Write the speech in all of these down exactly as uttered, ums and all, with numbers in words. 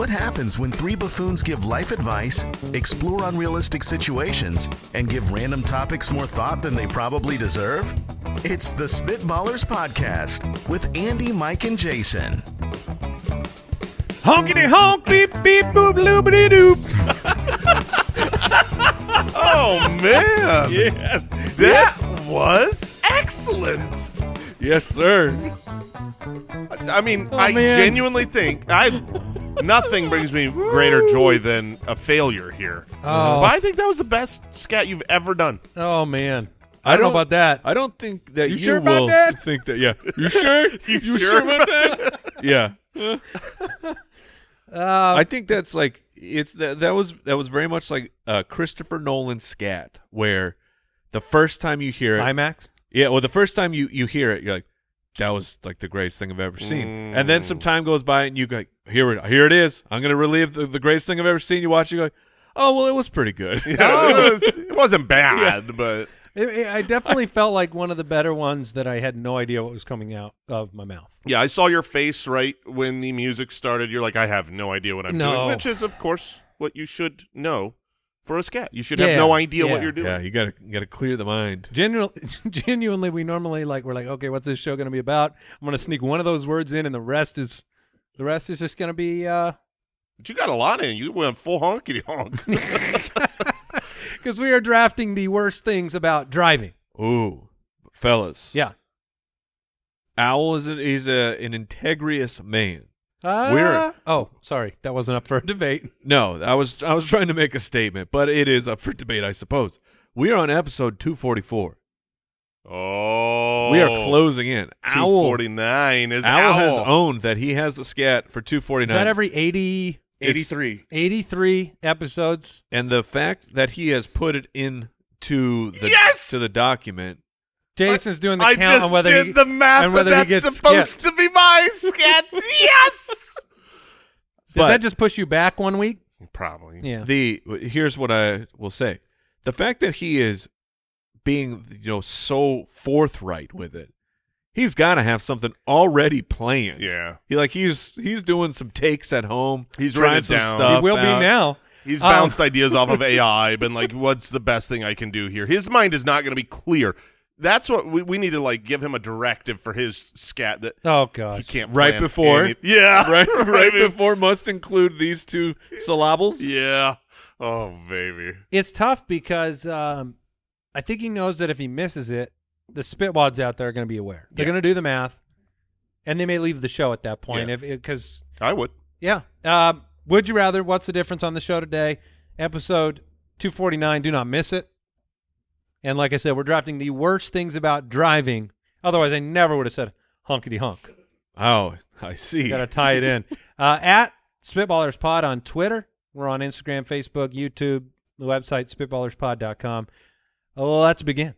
What happens when three buffoons give life advice, explore unrealistic situations, and give random topics more thought than they probably deserve? It's the Spitballers Podcast with Andy, Mike, and Jason. Honkity honk, beep, beep, boop, loopity doop. Oh, man. Yeah. That Yes. was excellent. Yes, sir. I mean, Oh, I man. genuinely think I nothing brings me greater joy than a failure here. Oh. But I think that was the best scat you've ever done. Oh, man. I don't know about that. I don't think that You you, sure about will that? think that. Yeah, you sure? You you sure about that? Yeah, Uh, I think that's like it's that that was that was very much like uh, Christopher Nolan scat, where the first time you hear it, IMAX? yeah, well, the first time you you hear it, you're like, that was like the greatest thing I've ever seen, Mm. and then some time goes by and you go, here it here it is. I'm gonna relive the, the greatest thing I've ever seen. You watch, you go, oh well, it was pretty good. Yeah, it, was, it wasn't bad, but It, it, I definitely felt like one of the better ones that I had no idea what was coming out of my mouth. yeah, I saw your face right when the music started. You're like, I have no idea what I'm No. doing, which is, of course, what you should know for a scat. You should Yeah, have no idea yeah. what you're doing. Yeah, you gotta you gotta clear the mind. Genu- genuinely, we normally like we're like, okay, what's this show going to be about? I'm going to sneak one of those words in, and the rest is the rest is just going to be uh, But you got a lot in. You went full honkity honk. because we are drafting the worst things about driving. Ooh, fellas. Yeah. Owl is a, he's a an integrious man. Uh, We're- oh, sorry, that wasn't up for a debate. No, I was I was trying to make a statement, but it is up for debate, I suppose. We are on episode two forty-four. Oh. We are closing in. two Owl, forty-nine is Owl Owl. has owned that he has the scat for two Is forty-nine. that every eighty, eighty-three. eighty-three episodes? And the fact that he has put it in to the Yes! to the document. Jason's doing the I count just on whether did he, the math, and and whether he that's gets supposed to be my scat. Yes! Does But- that just push you back one week? Probably. Yeah. The here's what I will say: the fact that he is being you know so forthright with it, he's got to have something already planned. Yeah. He like he's he's doing some takes at home. He's trying written it some down. stuff. He will out. be now. He's Um, bounced ideas off of A I, been like, what's the best thing I can do here? His mind is not going to be clear. That's what we, we need to like give him a directive for his scat that Oh he gosh. can't Right plan before. any- yeah. Right, right bef- before must include these two syllables. Yeah. Oh, baby. It's tough because um, I think he knows that if he misses it, the spitwads out there are going to be aware. They're Yeah. going to do the math, and they may leave the show at that point. Yeah. If because I would. yeah, um, would you rather? What's the difference on the show today? Episode two forty-nine. Do not miss it. And like I said, we're drafting the worst things about driving. Otherwise, I never would have said honkity honk. Oh, I see. Got to tie it in. Uh, at Spitballers Pod on Twitter. We're on Instagram, Facebook, YouTube, the website, spitballers pod dot com. Oh, let's begin.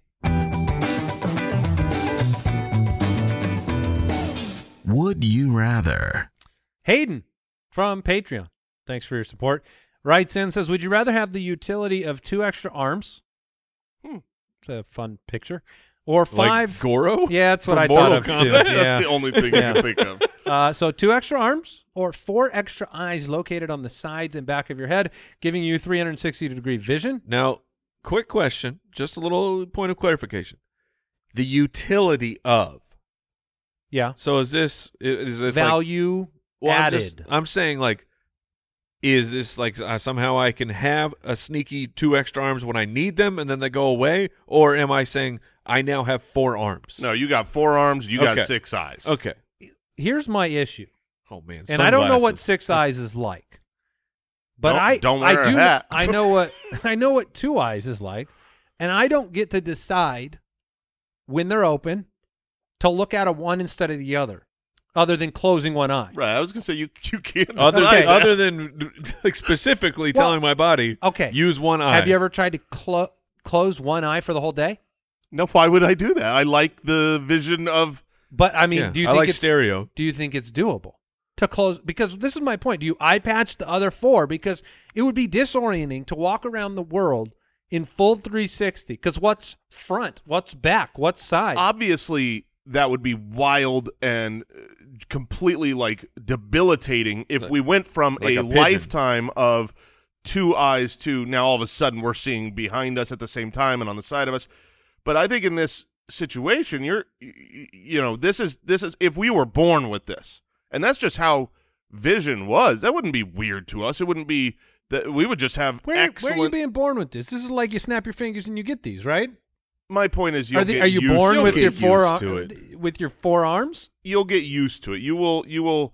Would you rather? Hayden from Patreon. Thanks for your support. Writes in, says, would you rather have the utility of two extra arms? Hmm. It's a fun picture. Or five. Like Goro? Yeah, that's what From I thought Mortal of too. Kombat? Yeah. That's the only thing Yeah. you can think of. Uh, so two extra arms or four extra eyes located on the sides and back of your head, giving you three hundred sixty degree vision. Now, quick question, just a little point of clarification. The utility of. Yeah. So is this is this like, Value well, I'm, added. just, I'm saying like, is this like uh, somehow I can have a sneaky two extra arms when I need them and then they go away, or am I saying I now have four arms? No, you got four arms. You got Okay. six eyes. Okay. Here's my issue. Oh man. And I don't know what sunglasses. six eyes is like. But Don't- I don't I wear a do hat. I know what I know what two eyes is like, and I don't get to decide when they're open to look at a one instead of the other, other than closing one eye. Right. I was going to say, you, you can't Other, decide that. other than like specifically Well, telling my body, Okay. use one eye. Have you ever tried to clo- close one eye for the whole day? No, why would I do that? I like the vision of But I mean, Yeah, do you I think like it's stereo. do you think it's doable to close? Because this is my point. Do you eye patch the other four? Because it would be disorienting to walk around the world in full three sixty. Because what's front? What's back? What's side? obviously that would be wild and uh, completely like debilitating if Like- we went from like a, a pigeon. lifetime of two eyes to now all of a sudden we're seeing behind us at the same time and on the side of us. But I think in this situation, you're, you know, this is this is if we were born with this, and that's just how vision was. That wouldn't be weird to us. It wouldn't be that we would just have Where, excellent. where are you being born with this? This is like you snap your fingers and you get these, right? My point is, you'll Are, the, get are you used born to with it. your Get four used to it. with your forearms? You'll get used to it. You will you will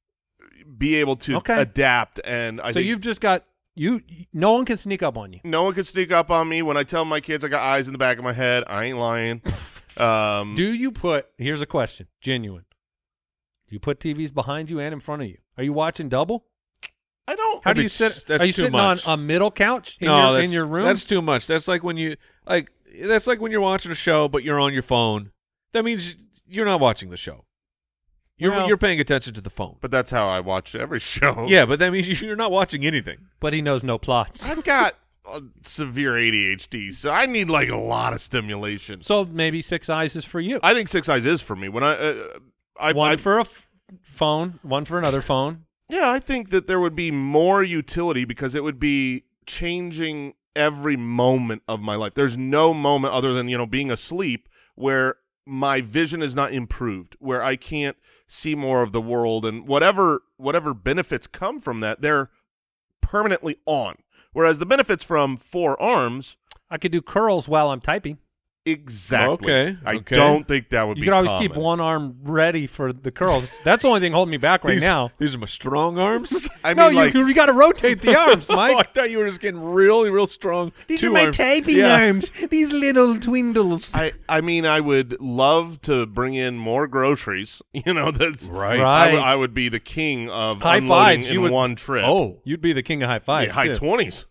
be able to Okay. adapt. And I so think you've just got you. No one can sneak up on you. no one can sneak up on me when I tell my kids I got eyes in the back of my head. I ain't lying. um, Do you put? Here's a question, genuine. Do you put T Vs behind you and in front of you? Are you watching double? I don't. How do That'd you be- sit? that's are you too sitting much. on a middle couch in, no, your, that's, in your room? That's too much. That's like when you like. That's like when you're watching a show, but you're on your phone. That means you're not watching the show. You're Well- you're paying attention to the phone. But that's how I watch every show. Yeah, but that means you're not watching anything. but he knows no plots. I've got uh, severe A D H D, so I need like a lot of stimulation. So maybe Six Eyes is for you. I think Six Eyes is for me. When I, uh, I, one I for a f- phone, one for another phone. yeah, I think that there would be more utility because it would be changing every moment of my life. There's no moment other than, you know, being asleep where my vision is not improved, where I can't see more of the world, and whatever whatever benefits come from that, they're permanently on. Whereas the benefits from four arms, I could do curls while I'm typing. exactly. Okay, I okay. don't think that would You be could always common. keep one arm ready for the curls. That's the only thing holding me back right these, now. These are my strong arms. I no, mean, like, you, you got to rotate the arms, Oh, I Mike. thought you were just getting really, real strong. These two are my arms. typing Yeah. arms. These little dwindles. I, I mean, I would love to bring in more groceries. You know, that's Right. I, would- Right. I would be the king of High unloading fives, in you would- one trip. Oh, You'd be the king of high yeah, fives. high too. twenties.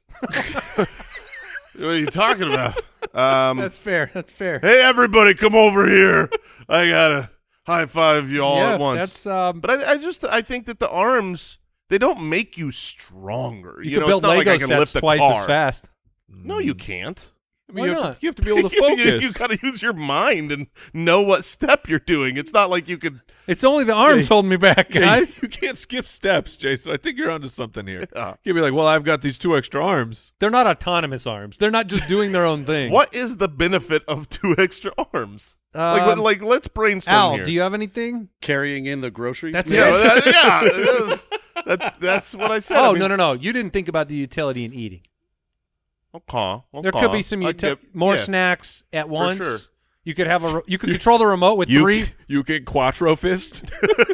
What are you talking about? Um, That's fair. That's fair. hey, everybody, come over here. I gotta high five you all yeah, at once. that's um. But I, I just I think that the arms, they don't make you stronger. You, You, could know, build it's not Lego like I can sets lift a twice car. as fast. No, you can't. I mean, Why you, have not? to, you have to be able to You- focus. you, you got to use your mind and know what step you're doing. It's not like you could. It's only the arms Yeah, holding me back, Yeah, guys. you, you can't skip steps, Jason. I think you're onto something here. Yeah. You'd be like, well, I've got these two extra arms. They're not autonomous arms. They're not just doing their own thing. What is the benefit of two extra arms? like, Um, what- like, let's brainstorm Al, here. do you have anything? Carrying in the groceries. That's yeah, it. that- yeah, that's that's what I said. Oh I mean, no no no! You didn't think about the utility in eating. Okay, There okay. could be some I uti- get- more yeah. snacks at once. sure. You could have a ro- you could control the remote with You, three. you can quattro fist.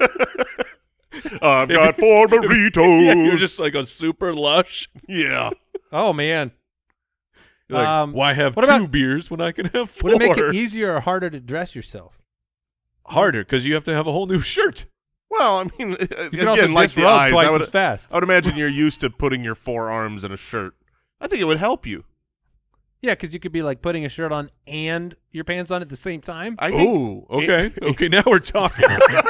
I've got four burritos. Yeah, you're just like a super lush. yeah. Oh man, You're like, Um, why have what two about- beers when I can have four? would it make it easier or harder to dress yourself? Harder because you have to have a whole new shirt. Well, I mean, You again, can also like the disrobe eyes, twice I would, as fast. I would imagine you're used to putting your forearms in a shirt. I think it would help you. Yeah, because you could be like putting a shirt on and your pants on at the same time. I think. Oh, okay, okay. Now we're talking.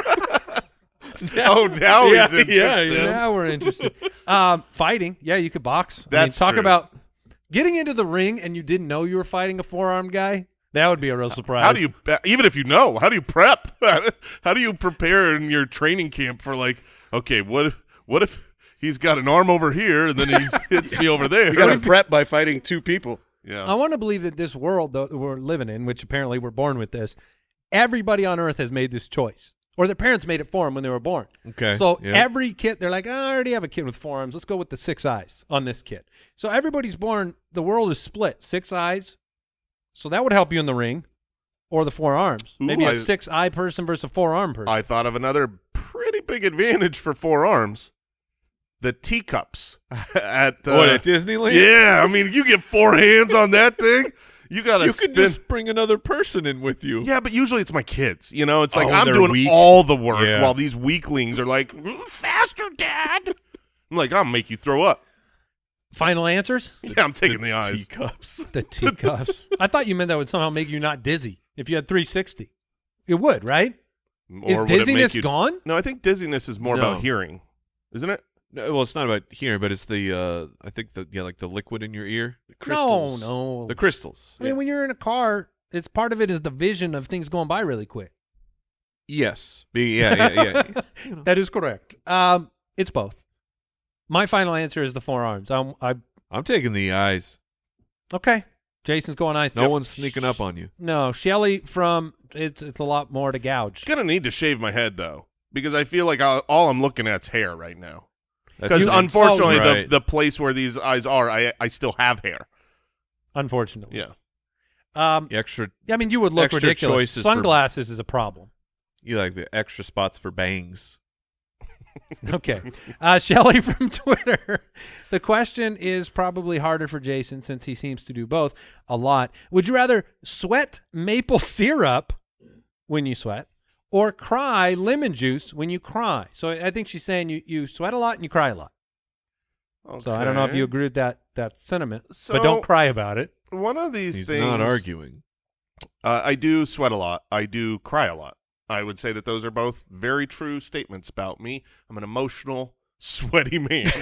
Oh, now Yeah, he's interested. yeah, yeah. Now we're interested. um, fighting, yeah, you could box. I mean, That's talk true. about getting into the ring and you didn't know you were fighting a four-armed guy. That would be a real surprise. How do you, even if you know, how do you prep? How do you prepare in your training camp for like, okay, what if, what if he's got an arm over here and then he hits me over there? You got to prep by fighting two people. yeah. I want to believe that this world that we're living in, which apparently we're born with this, everybody on Earth has made this choice, or their parents made it for them when they were born. Okay. So yeah. every kid, they're like, oh, I already have a kid with four arms. Let's go with the six eyes on this kid. So everybody's born, the world is split, six eyes. So that would help you in the ring, or the four arms. Ooh, Maybe a I- six-eye person versus a four-arm person. I thought of another pretty big advantage for four arms. The teacups at uh, oh, at Disneyland. yeah, I mean, you get four hands on that thing. You got to you spin. can just bring another person in with you. Yeah, but usually it's my kids. You know, it's like Oh, I'm they're doing weak. all the work Yeah. while these weaklings are like, "Mm, faster, Dad. I'm like, I'll make you throw up. Final answers? Yeah, I'm taking the, eyes. Teacups. The teacups. I thought you meant that would somehow make you not dizzy if you had three sixty. It would, right? Or Is would it make dizziness you- gone? No, I think dizziness is more No. about hearing, isn't it? No, well, it's not about hearing, but it's the uh, I think the yeah, like the liquid in your ear, Crystals. No, no. the crystals. I mean, when you're in a car, it's part of it is the vision of things going by really quick. Yes. Be, yeah, yeah, yeah. You know. That is correct. Um, it's both. My final answer is the forearms. I'm, I I'm taking the eyes. okay. Jason's going eyes. No one's sneaking up on you. No, Shelly from it's it's a lot more to gouge. Gonna need to shave my head though, because I feel like I'll, all I'm looking at's hair right now. That's Because You- unfortunately, oh, right. the the place where these eyes are, I I still have hair. Unfortunately. Yeah. Um. extra. I mean, you would look Extra ridiculous. choices for- Sunglasses is a problem. You like the extra spots for bangs. Okay. Uh, Shelly from Twitter. The question is probably harder for Jason since he seems to do both a lot. Would you rather sweat maple syrup when you sweat or cry lemon juice when you cry? So I think she's saying you, you sweat a lot and you cry a lot. So I don't know if you Okay. agree with that that sentiment, So- but don't cry about it. One of these He's things. not arguing. Uh, I do sweat a lot. I do cry a lot. I would say that those are both very true statements about me. I'm an emotional, sweaty man.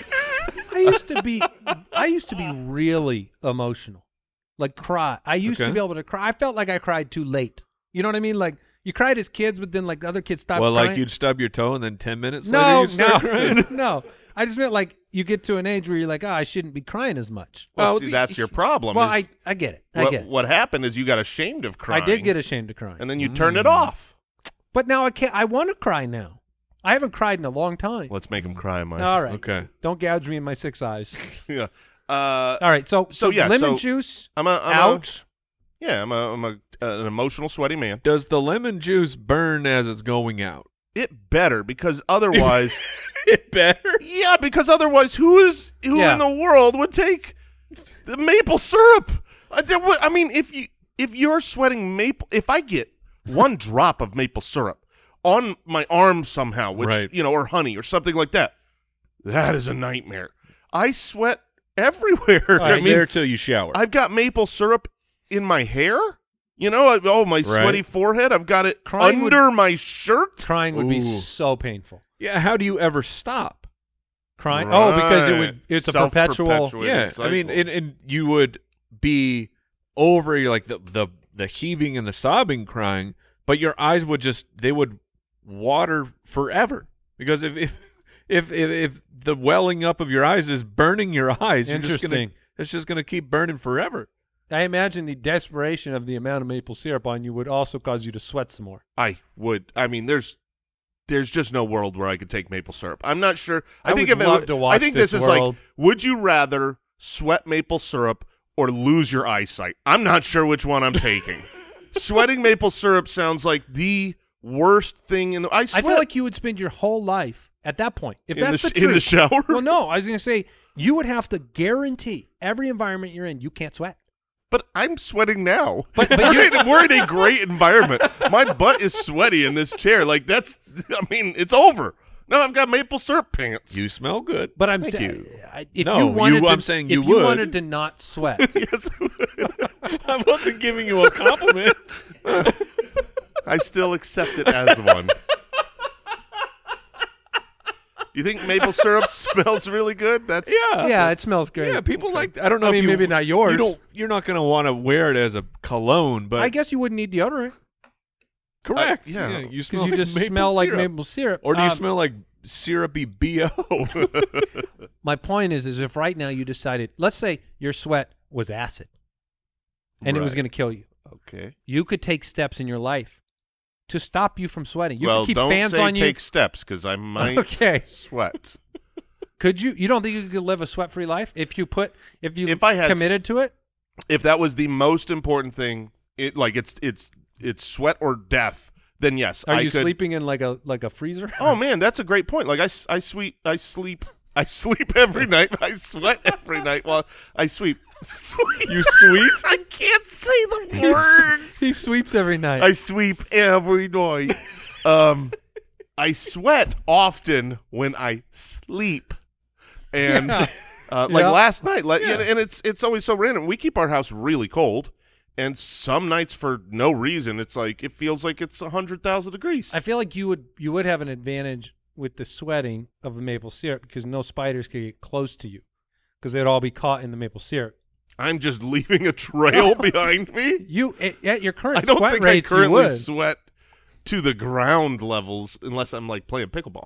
I used to be I used to be really emotional. Like cry. I used Okay. to be able to cry. I felt like I cried too late. You know what I mean? Like you cried as kids, but then like other kids stopped Well, crying. like you'd stub your toe and then ten minutes later no, you'd start no, crying. no. I just meant like you get to an age where you're like, oh, I shouldn't be crying as much. well, Oh, see, the- that's your problem. Well, is I, I get it. I what, get it. what happened is you got ashamed of crying. I did get ashamed of crying. and then you turn Mm. it off. But now I can't. I want to cry now. I haven't cried in a long time. Let's make him cry, Mike. All right. Okay. Don't gouge me in my six eyes. yeah. Uh, All right. So, So, yeah, lemon so juice I'm a I'm out. A, yeah, I'm a I'm a uh, an emotional, sweaty man. Does the lemon juice burn as it's going out? It better because otherwise, It better. yeah, because otherwise, who is who Yeah. in the world would take the maple syrup? I, there would- I mean, if you if you're sweating maple, if I get one drop of maple syrup on my arm somehow, which Right. you know, or honey or something like that, that is a nightmare. I sweat everywhere. All right, I It's mean, there till you shower. I've got maple syrup in my hair. You know, I, oh my sweaty forehead. I've got it Crying would- under my shirt. Crying would be Ooh. so painful. yeah. How do you ever stop? Crying. Oh, because it Right. would. It's a perpetual. Self-perpetuating Yeah. I mean, cycle. and, and you would be over you're like the, the the heaving and the sobbing, crying, but your eyes would just they would water forever because if if if if, if the welling up of your eyes is burning your eyes, you're just gonna, Interesting. it's just gonna keep burning forever. I imagine the desperation of the amount of maple syrup on you would also cause you to sweat some more. I would. I mean, there's there's just no world where I could take maple syrup. I'm not sure. I, I think would if love it, to watch I think this this, is world. like, would you rather sweat maple syrup or lose your eyesight? I'm not sure which one I'm taking. Sweating maple syrup sounds like the worst thing in the. I I sweat feel like you would spend your whole life at that point. If in, the, that's the, sh- in the truth. shower. Well, no, I was going to say you would have to guarantee every environment you're in, you can't sweat. But I'm sweating now. But- but we're, you- in, we're in a great environment. My butt is sweaty in this chair. Like that's. I mean, it's over. Now I've got maple syrup pants. You smell good. But I'm Thank saying, you. if No, you you- wanted to, I'm saying you if you would. wanted to not sweat, Yes. I wasn't giving you a compliment. I still accept it as one. Do you think maple syrup smells really good? That's Yeah. yeah, it smells great. Yeah, people like. I don't know. I if mean, you, maybe not yours. You don't. You're not going to want to wear it as a cologne, but I guess you wouldn't need deodorant I- correct. yeah. you because smell you like just maple smell like syrup. maple syrup. Or do you Um, smell like syrupy B O? My point is, is if right now you decided, let's say your sweat was acid, and it was Right. going to kill you, Okay. you could take steps in your life to stop you from sweating. You well, could keep don't fans say on take you. steps because I might Okay. sweat. Could you? You don't think you could live a sweat-free life if you put if you If I had committed to it? If that was the most important thing, it like it's it's it's sweat or death. Then yes, Are I you could. sleeping in like a like a freezer? Oh man, that's a great point. Like I, s- I sweep I sleep I sleep every night. I sweat every night while I sweep. Sleep. You sweet? I can't say the words. he sweeps every night. I sweep every night. Um, I sweat often when I sleep, and Yeah. uh, like Yeah. last night, like, Yeah. and, and it's it's always so random. We keep our house really cold, and some nights for no reason, it's like it feels like it's a hundred thousand degrees. I feel like you would you would have an advantage with the sweating of the maple syrup because no spiders could get close to you because they'd all be caught in the maple syrup. I'm just leaving a trail behind me. You at, at your I current don't sweat think I rates, you currently would. sweat to the ground levels unless I'm like playing pickleball.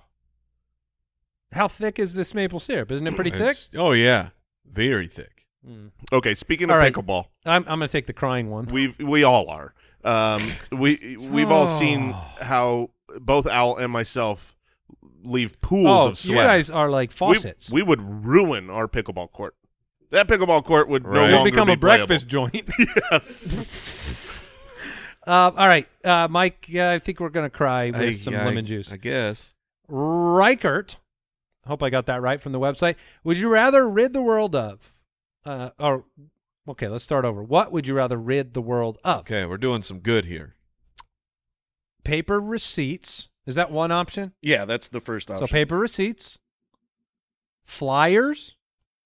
How thick is this maple syrup? Isn't it pretty thick? It's- Oh yeah, very thick. Mm. Okay, speaking All of right. pickleball, I'm, I'm going to take the crying one. we we all are. Um, we we've all seen how both Al and myself leave pools oh, of you sweat. guys are like we, faucets. we would ruin our pickleball court. That pickleball court would Right. no It'd longer become be a breakfast joint. playable. Yes. Uh, all right, uh, Mike, uh, I think we're going to cry with I- some yeah, lemon I, juice. I guess. Reichert, I hope I got that right from the website. Would you rather rid the world of, uh, or, okay, let's start over. What would you rather rid the world of? Okay, we're doing some good here. Paper receipts. Is that one option? Yeah, that's the first option. So paper receipts, flyers,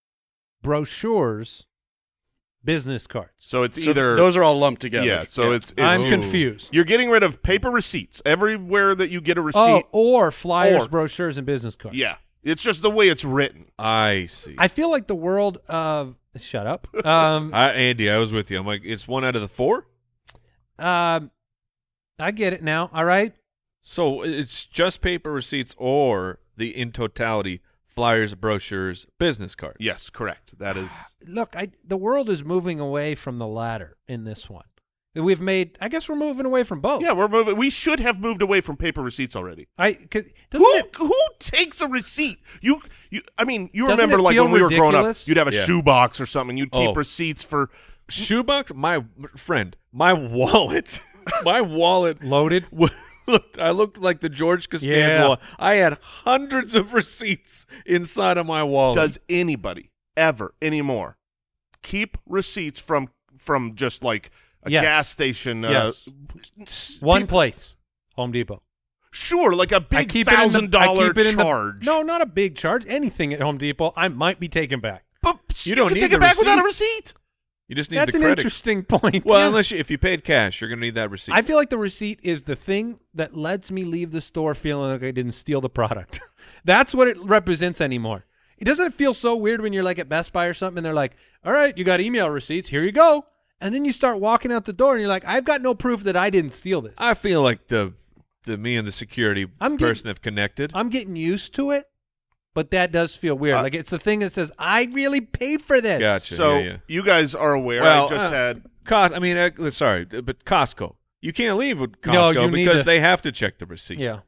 brochures, business cards. So it's So either those are all lumped together. yeah. So it's, it's I'm Ooh. confused. you're getting rid of paper receipts everywhere that you get a receipt. Oh, or flyers, Or- brochures, and business cards. Yeah, it's just the way it's written. I see. I feel like the world of shut up. Um, I, Andy, I was with you. I'm like, it's one out of the four. um, I get it now. All right. So it's just paper receipts or the in totality flyers, brochures, business cards. Yes, correct. That is Look, I the world is moving away from the latter in this one. We've made. I guess we're moving away from both. yeah. We're moving. We should have moved away from paper receipts already. I. Cause, doesn't Who it, who takes a receipt? You you. I mean, you Doesn't remember it like feel when we were growing up, ridiculous? you'd have a Yeah. shoebox or something. You'd keep Oh. receipts for. Shoebox, my friend, my wallet, my wallet. loaded? Looked, I looked like the George Costanza. Yeah. wallet. I had hundreds of receipts inside of my wallet. Does anybody ever anymore keep receipts from from just like a Yes. gas station? Uh, Yes. One people- place, Home Depot. Sure, like a I big keep it in the- thousand I dollar keep it in the- charge. No, not a big charge. Anything at Home Depot, I might be taking back. but You you, don't can need take the it back without a receipt. receipt. You just need That's the an credit. interesting point. Well, Yeah. unless you, if you paid cash, you're gonna need that receipt. I feel like the receipt is the thing that lets me leave the store feeling like I didn't steal the product. That's what it represents anymore. It doesn't feel so weird when you're like at Best Buy or something and they're like, all right, you got email receipts. Here you go. And then you start walking out the door and you're like, I've got no proof that I didn't steal this. I feel like the the me and the security I'm getting- person have connected. I'm getting used to it, but that does feel weird. Uh, like it's the thing that says, I really paid for this. Gotcha. So yeah, yeah. you guys are aware. Well, I just uh, had. Cos- I mean, uh, sorry, but Costco. You can't leave with Costco No, you need because to- they have to check the receipt. Yeah.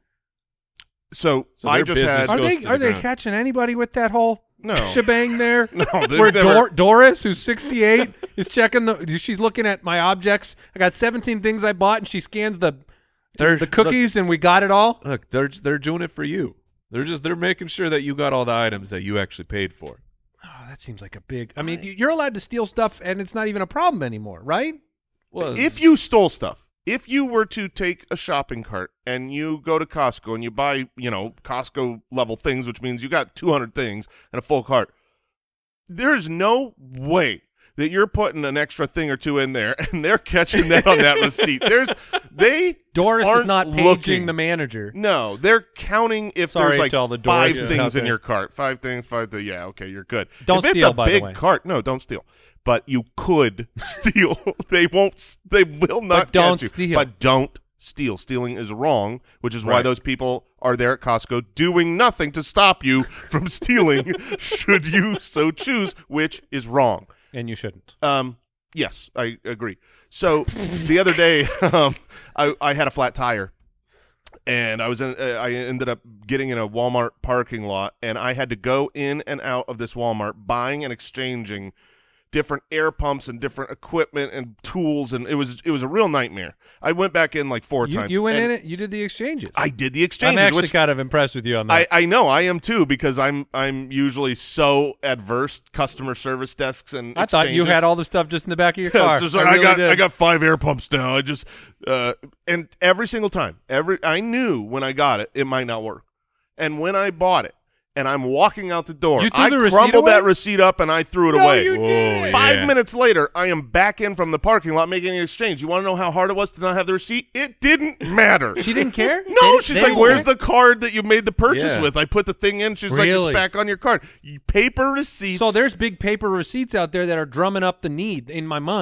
So, So I their just business had. Are goes they to are the they ground. catching anybody with that whole No. shebang there? No, they've Where never- Dor- Doris, who's sixty-eight, is checking the. She's looking at my objects. I got seventeen things I bought, and she scans the They're- the cookies, and we got it all. Look, they're they're doing it for you. They're just they're making sure that you got all the items that you actually paid for. Oh, that seems like a big. I mean, you're allowed to steal stuff, and it's not even a problem anymore, right? Well, If you stole stuff, if you were to take a shopping cart and you go to Costco and you buy, you know, Costco level things, which means you got two hundred things and a full cart, there's no way that you're putting an extra thing or two in there and they're catching that on that receipt. There's they Doris is aren't not paging looking. the manager. No, they're counting if Sorry there's like to all the five Dorises things out in there. your cart. Five things, five things. Yeah, okay, you're good. Don't if it's steal, a by the big way. cart, no, don't steal. But you could steal. They won't. s- They will not But don't catch you. steal. But don't steal. Stealing is wrong, which is why Right. those people are there at Costco doing nothing to stop you from stealing, should you so choose, which is wrong. And you shouldn't. Um, yes, I agree. So the other day, um, I, I had a flat tire, and I was in. Uh, I ended up getting in a Walmart parking lot, and I had to go in and out of this Walmart, buying and exchanging different air pumps and different equipment and tools, and it was it was a real nightmare. I went back in like four You, times. you went and in it. You did the exchanges. I did the I'm exchanges, actually which kind of impressed with you on I, that. I know I am too, because I'm I'm usually so adverse to customer service desks and I, thought you exchanges. had all the stuff just in the back of your Yeah, car. it's just like, I, I, really got did. I got five air pumps now. I just uh, and every single time, every I knew when I got it, it might not work. And when I bought it, and I'm walking out the door, You threw I the receipt crumbled away? that receipt up and I threw it No, away. you didn't. Five yeah. minutes later, I am back in from the parking lot making an exchange. You want to know how hard it was to not have the receipt? It didn't matter. She didn't care. No, They- she's they like, didn't "Where's care? the card that you made the purchase Yeah. with?" I put the thing in. She's like, Really? "It's back on your card." You- Paper receipts. So there's big paper receipts out there that are drumming up the need in my mind.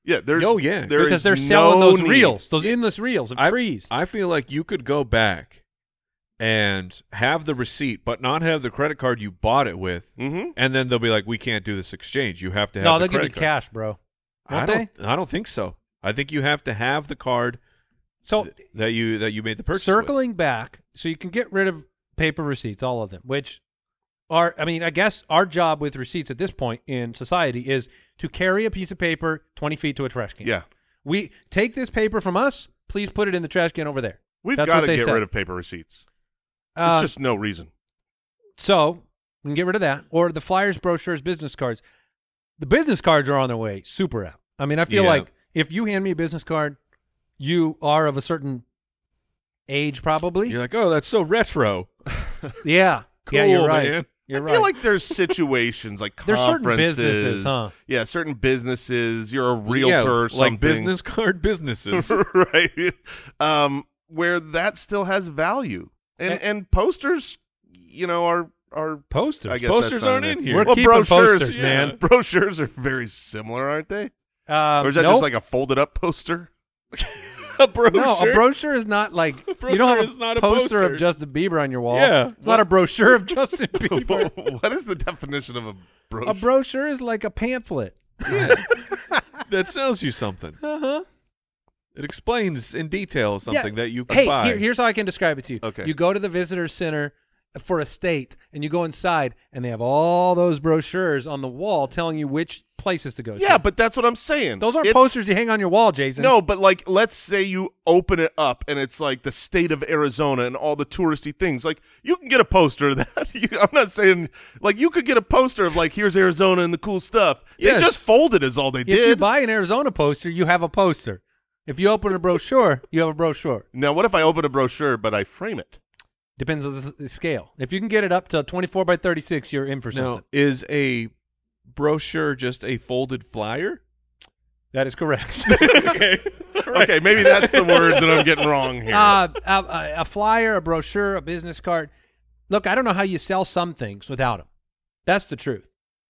Yeah, there's Oh, yeah. there because is they're selling no those need. reels, those endless reels of I, trees. I feel like you could go back and have the receipt, but not have the credit card you bought it with, Mhm. and then they'll be like, "We can't do this exchange. You have to have." no, the they'll give you credit card." cash, bro. Don't I they? don't. I don't think so. I think you have to have the card So th- that you that you made the purchase. with. circling back, so you can get rid of paper receipts, all of them, which are, I mean, I guess our job with receipts at this point in society is to carry a piece of paper twenty feet to a trash can. Yeah. We take this paper from us, please put it in the trash can over there. We've That's got what to they get said. rid of paper receipts. Uh, There's just no reason. So we can get rid of that, or the flyers, brochures, business cards. The business cards are on their way super out. I mean, I feel Yeah. like if you hand me a business card, you are of a certain age, probably. You're like, "Oh, that's so retro." yeah, yeah, you're Cool, right. man. You're I right. feel like there's situations like There's certain conferences. businesses, huh? Yeah, certain businesses. You're a realtor Yeah, or something. like business card businesses. right? Um, where that still has value, and And- and posters, you know, are are posters. I guess Posters that's not aren't it. in here. We're Well, keeping brochures, posters, yeah. man. Brochures are very similar, aren't they? Um, Or is that nope. just like a folded up poster? a brochure. no, a brochure is not like you brochure don't have is not a poster, poster. of Justin Bieber on your wall. Yeah. it's not a brochure of Justin Bieber. What is the definition of a brochure? A brochure is like a pamphlet. That sells you something. Uh huh. It explains in detail something that you can Hey, buy. here, here's how I can describe it to you. Okay. You go to the visitor center for a state, and you go inside, and they have all those brochures on the wall telling you which places to go to. Yeah, but that's what I'm saying. those aren't It's- posters you hang on your wall, Jason. No, but like, let's say you open it up and it's like the state of Arizona and all the touristy things. Like, you can get a poster of that. You, I'm not saying like you could get a poster of like here's Arizona and the cool stuff. Yes. They just folded is all they if did. you buy an Arizona poster, you have a poster. If you open a brochure, you have a brochure. now, what if I open a brochure but I frame it? Depends on the, the scale. If you can get it up to twenty-four by thirty-six, you're in for now, something. is a brochure just a folded flyer? That is correct. Okay. Okay, maybe that's the word that I'm getting wrong here. uh, a, a, a flyer, a brochure, a business card. Look, I don't know how you sell some things without them. That's the truth.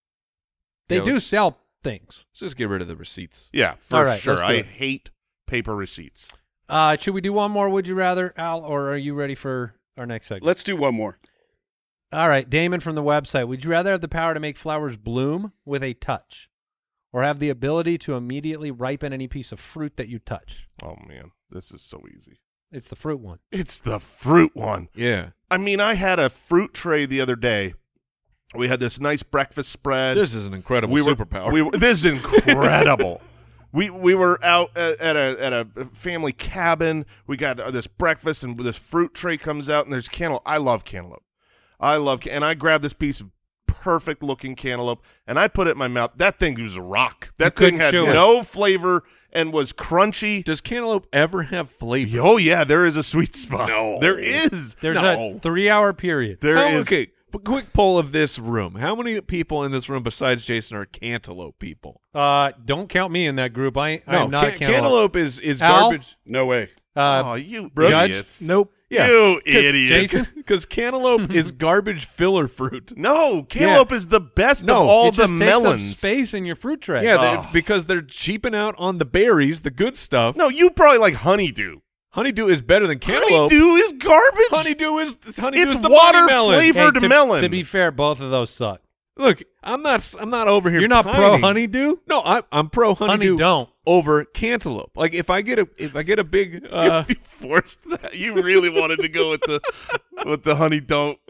They Yeah, do let's- sell things. Let's just get rid of the receipts. yeah, for all right, sure. let's do I it. hate paper receipts. Uh, should we do one more? Would you rather, Al, or are you ready for our next segment? Let's do one more. All right, Damon from the website. Would you rather have the power to make flowers bloom with a touch, or have the ability to immediately ripen any piece of fruit that you touch? Oh man, this is so easy. It's the fruit one. It's the fruit one. Yeah. I mean, I had a fruit tray the other day. We had this nice breakfast spread. This is an incredible we were, superpower. We were, this is incredible. we we were out at, at a at a family cabin. We got uh, this breakfast, and this fruit tray comes out, and there's cantaloupe. I love cantaloupe. I love, and I grabbed this piece of perfect looking cantaloupe, and I put it in my mouth. That thing was a rock. That You thing couldn't had chew it. no flavor and was crunchy. Does cantaloupe ever have flavor? Oh yeah, there is a sweet spot. No. There is. There's No. a three-hour period. There How- is. Okay, but quick poll of this room. How many people in this room besides Jason are cantaloupe people? Uh, don't count me in that group. I, I No, am not a can- cantaloupe. cantaloupe is, is Al? garbage. No way. Uh, oh, you Judge? idiots. Nope. Yeah. You 'Cause- idiots. Jason? Because cantaloupe is garbage filler fruit. No, cantaloupe is the best No, of all it the just melons. takes up space in your fruit tray. Yeah, they're- Oh. because they're cheaping out on the berries, the good stuff. No, you probably like honeydew. Honeydew is better than cantaloupe. Honeydew is garbage. Honeydew is honeydew It's is the water melon. flavor- flavored to, melon. To be fair, both of those suck. Look, I'm not. I'm not over here. You're not pro pining. honeydew? No, I, I'm pro honeydew. Honey don't. over cantaloupe. Like if I get a if I get a big uh, you forced that. You really wanted to go with the with the honey don't.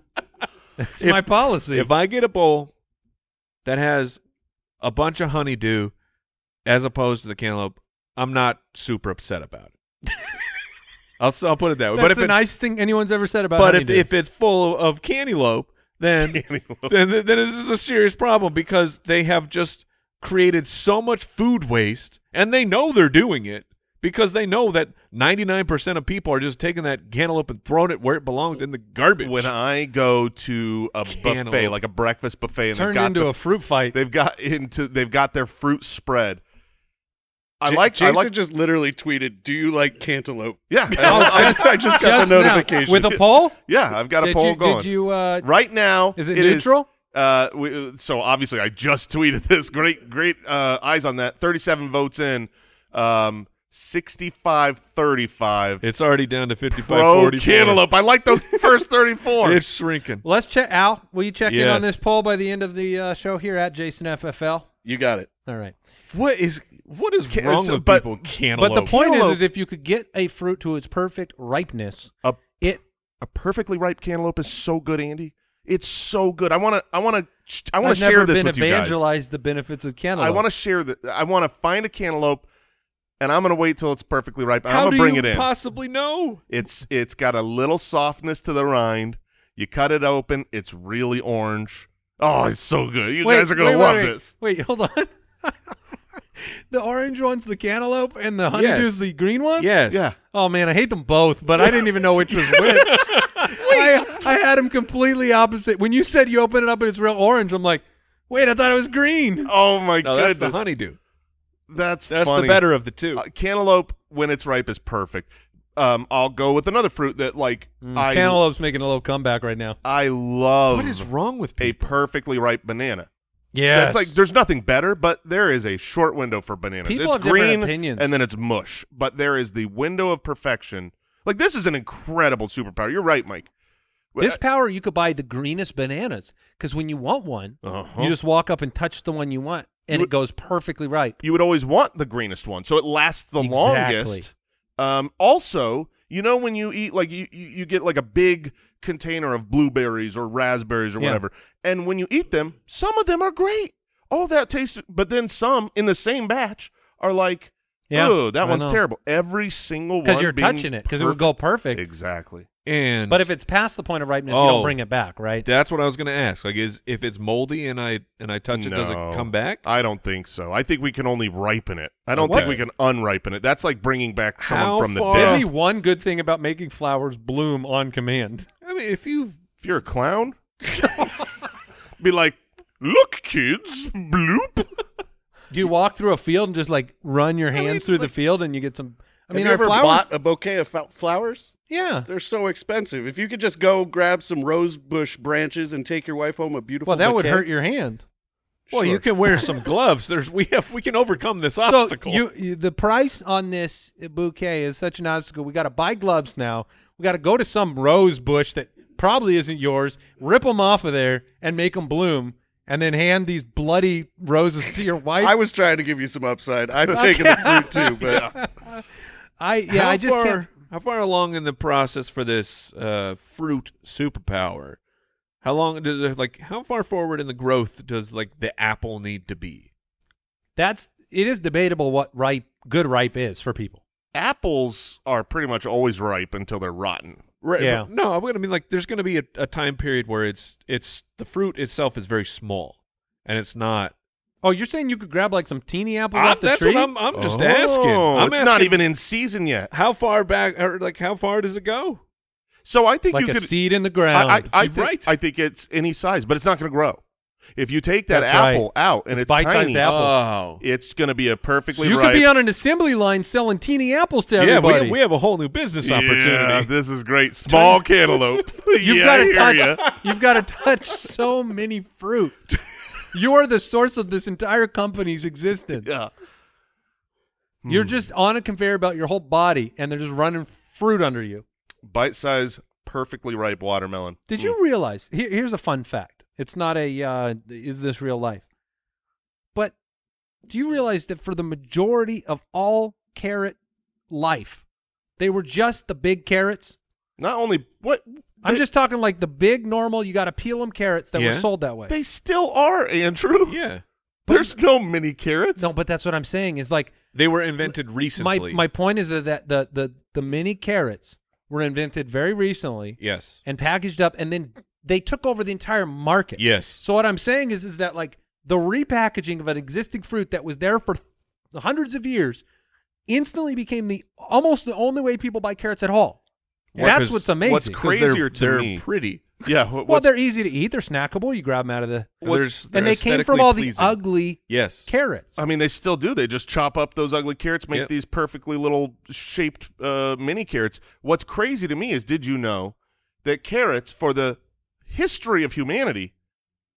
It's If- my policy. if I get a bowl that has a bunch of honeydew as opposed to the cantaloupe, I'm not super upset about it. I'll I'll put it that way. That's but if the it, nicest thing anyone's ever said about but if honeydew. if it's full of cantaloupe, then Cantaloupe. then then this is a serious problem because they have just created so much food waste, and they know they're doing it because they know that ninety-nine percent of people are just taking that cantaloupe and throwing it where it belongs in the garbage. When I go to a buffet, Cantaloupe. like a breakfast buffet, and they've turned got into the, a fruit fight. they've got into they've got their fruit spread. I J- like. Jason I like. just literally tweeted, "Do you like cantaloupe?" Yeah, Oh, I, I just got Just the now, notification with a poll? yeah. I've got a did poll you, going Did you? Uh, right now. is it, it neutral? Uh, we, so obviously I just tweeted this. Great, great uh, eyes on that. thirty-seven votes in. Um, sixty-five thirty-five. It's already down to fifty-five Pro forty-four. Cantaloupe. I like those first thirty-four. It's shrinking. Let's check. Al, will you check in Yes. on this poll by the end of the uh, show here at Jason F F L? You got it. All right. What is what is Can- wrong so- with but- people? Cantaloupe. But the point is, Cantaloupe. is if you could get a fruit to its perfect ripeness, A- it A perfectly ripe cantaloupe is so good, Andy. It's so good. I want to. I want to. I want I've to share never this been with you guys. evangelize the benefits of cantaloupe. I want to share that. I want to find a cantaloupe, and I'm going to wait till it's perfectly ripe. and How I'm going do to bring you it in. possibly know? It's it's got a little softness to the rind. You cut it open. It's really orange. Oh, it's so good. You Wait, guys are going wait, to wait, love wait. this. Wait, hold on. The orange one's the cantaloupe, and the honeydew's Yes. the green one. Yes. Yeah. Oh man, I hate them both, but I didn't even know which was which. I, I had them completely opposite. When you said you open it up and it's real orange, I'm like, wait, I thought it was green. Oh my No, that's goodness. the honeydew. That's That's funny. the better of the two. Uh, cantaloupe when it's ripe is perfect. Um, I'll go with another fruit that like I Cantaloupe's making a little comeback right now. I love. what is wrong with a people? perfectly ripe banana? Yeah, That's like there's nothing better, but there is a short window for bananas. People it's have different green opinions. and then it's mush, but there is the window of perfection. Like this is an incredible superpower. You're right, Mike. this power. You could buy the greenest bananas because when you want one, Uh-huh. you just walk up and touch the one you want, and You it goes perfectly ripe. you would always want the greenest one, so it lasts the Exactly. longest. Um, also, you know when you eat like you, you you get like a big container of blueberries or raspberries or Yeah. whatever, and when you eat them, some of them are great. Oh, that tastes, but then some in the same batch are like, Yeah, oh, that I one's know. terrible. Every single one Because you're being touching it, because it would go perfect. Exactly. And But if it's past the point of ripeness, you Oh. don't bring it back, right? that's what I was going to ask. Like, is if it's moldy and I and I touch it, does No. it come back? I don't think so. I think we can only ripen it. I don't Okay. think we can unripen it. That's like bringing back someone How from the far- dead. Maybe one good thing about making flowers bloom on command. I mean, if you If you're a clown, be like, look, kids, bloop. Do you walk through a field and just like run your hands mean, through the like- field and you get some? I mean, Have you our ever flowers. bought a bouquet of f- flowers? Yeah. They're so expensive. If you could just go grab some rose bush branches and take your wife home a beautiful Well, that would bouquet. hurt your hand. well, you Sure. can wear some gloves. There's we have we can overcome this So obstacle. you, you, the price on this bouquet is such an obstacle. We got to buy gloves now. We got to go to some rose bush that probably isn't yours, rip them off of there, and make them bloom, and then hand these bloody roses to your wife. I was trying to give you some upside. I'm taking the fruit too, but I yeah, how I just far, can't. How far along in the process for this uh, fruit superpower? How long does it, like how far forward in the growth does like the apple need to be? That's it is debatable what ripe good ripe is for people. Apples are pretty much always ripe until they're rotten. Right. Yeah. but- No, I'm gonna mean like there's gonna be a, a time period where it's it's the fruit itself is very small, and it's not. Oh, you're saying you could grab like some teeny apples I'm- off the that's tree? what I'm. I'm just Oh, asking. I'm it's asking not even in season yet. how far back or like how far does it go? So I think like you a could. seed in the ground. I, I, I You're think right. I think it's any size, but it's not going to grow. If you take that That's right. apple out and It's it's, bite-sized tiny, apple. Oh. it's going to be a perfectly you ripe. could be on an assembly line selling teeny apples to Yeah, everybody. we, we have a whole new business Yeah, opportunity. this is great. Small cantaloupe. You've yeah, got I to hear touch. ya. You've got to touch so many fruit. You are the source of this entire company's existence. Yeah. You're Hmm. just on a conveyor belt your whole body, and they're just running fruit under you. Bite-sized, perfectly ripe watermelon. Did Mm. you realize? Here, here's a fun fact. It's not a uh, is this real life? But do you realize that for the majority of all carrot life, they were just the big carrots? Not only what I'm they- just talking like the big normal. You got to peel them carrots that were Yeah. sold that way. they still are, Andrew. Yeah, There's no mini carrots. No, but that's what I'm saying. Is like they were invented recently. my my point is that, that the the the mini carrots were invented very recently yes, and packaged up, and then they took over the entire market. yes. So what I'm saying is, is that like the repackaging of an existing fruit that was there for hundreds of years instantly became the almost the only way people buy carrots at all. Yeah, That's 'cause what's amazing. what's 'Cause crazier they're, to they're me- pretty. Yeah. What, well, what's- they're easy to eat. They're snackable. You grab them out of the There's, and they're they came from aesthetically all the pleasing. ugly Yes. carrots. I mean, they still do. They just chop up those ugly carrots, make Yep. these perfectly little shaped uh, mini carrots. What's crazy to me is, did you know that carrots, for the history of humanity,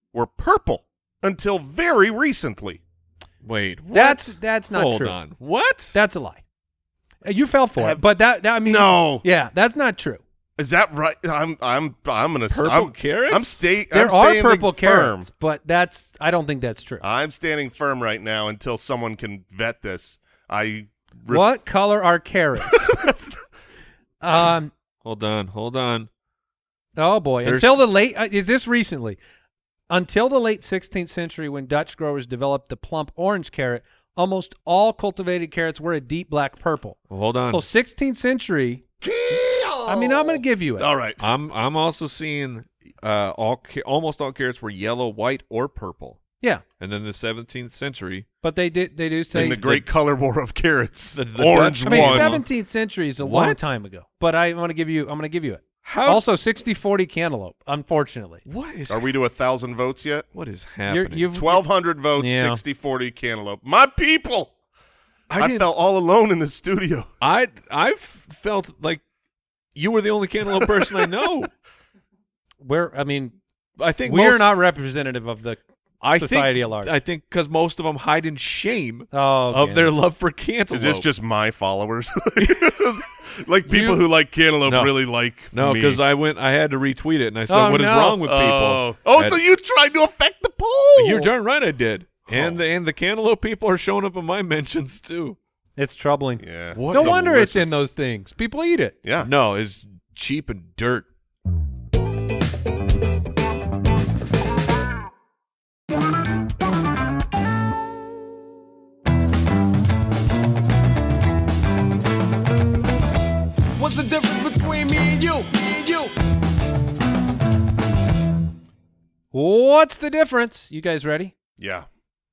were purple until very recently. Wait, what? That's that's not Hold true. on. What? That's a lie. Uh, You fell for Have- it, but that, that I mean, No. yeah, that's not true. Is that right? I'm I'm I'm gonna Purple I'm, carrots? I'm stay. There I'm are staying purple firm. carrots, but that's I don't think that's true. I'm standing firm right now until someone can vet this. I ref- What color are carrots? um. Hold on. Hold on. Oh boy! There's- Until the late uh, is this recently? Until the late sixteenth century, when Dutch growers developed the plump orange carrot, almost all cultivated carrots were a deep black purple. Well, hold on. So sixteenth century. I mean, I'm going to give you it. All right. I'm I'm also seeing uh, all ca- almost all carrots were yellow, white, or purple. Yeah, And then the seventeenth century, but they did they do say In the great color war of carrots, the- the orange Dutch- I mean, won. seventeenth century is a long What? time ago. But I want to give you. I'm going to give you it. how Also, sixty forty cantaloupe. Unfortunately, what is Are we to a thousand votes yet? what is You're, happening? you've Twelve hundred votes, Yeah. sixty forty cantaloupe. My people. I I, didn't- felt all alone in the studio. I I felt like you were the only cantaloupe person I know. We're. I mean, I think we're most, not representative of the I society think, at large. I think because most of them hide in shame oh, of okay. their love for cantaloupe. Is this just my followers? Like people You- who like cantaloupe No. really like no? me. Because I went, I had to retweet it, and I said, Oh, "What is no. wrong with people?" Oh, oh And- so you tried to affect the poll. You're darn right, I did. And Oh. the and the cantaloupe people are showing up in my mentions too. It's troubling. Yeah. What No wonder it's delicious. in those things. People eat it. Yeah. No, it's cheap and dirt. What's the difference between me and you? Me and you. What's the difference? You guys ready? Yeah.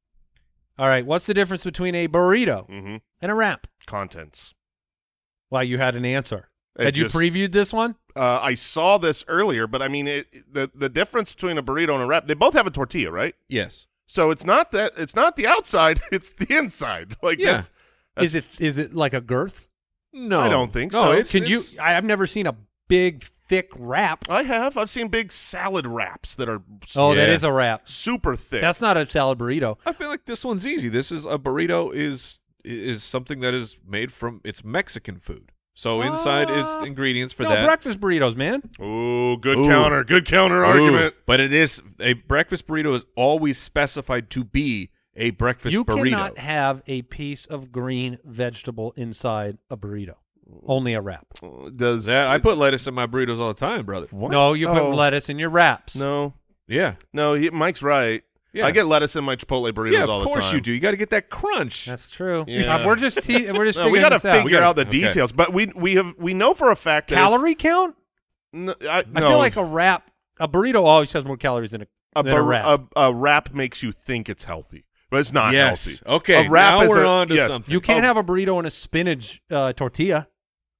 All right. What's the difference between a burrito Mm-hmm. and a wrap? Contents. Well, you had an answer. It Had you just- previewed this one? Uh, I saw this earlier, but I mean, it, the the difference between a burrito and a wrap, they both have a tortilla, right? Yes. So it's not that it's not the outside, it's the inside. Like Yeah. that's, that's Is it is it like a girth? No, I don't think no, so. It's, Can it's- you? I, I've never seen a big thick wrap. I have. I've seen big salad wraps that are s- Oh, that Yeah. is a wrap. super thick. That's not a salad burrito. I feel like this one's easy. This is a burrito is is something that is made from it's Mexican food. So inside is Uh, ingredients for no, that. breakfast burritos, man. Ooh, good Ooh. counter. Good counter Ooh, argument. but it is a breakfast burrito is always specified to be a breakfast You burrito. cannot have a piece of green vegetable inside a burrito. Only a wrap. Does That- I put lettuce in my burritos all the time, brother. what? No, you put Oh, lettuce in your wraps. No, Yeah, no. He, Mike's right. Yeah. I get lettuce in my Chipotle burritos yeah. all Of the time. course you do. You got to get that crunch. That's true. Yeah. Uh, we're just te- we're just No, we got to to figure We gotta- out the okay. details, but we we have we know for a fact that it's- calorie count. N- I, I no, feel like a wrap, a burrito always has more calories than a, a, than a bur- wrap. a, a wrap makes you think it's healthy, but it's not yes. healthy. Okay. A wrap now is we're a- on to yes. something. you can't oh. have a burrito and a spinach uh, tortilla.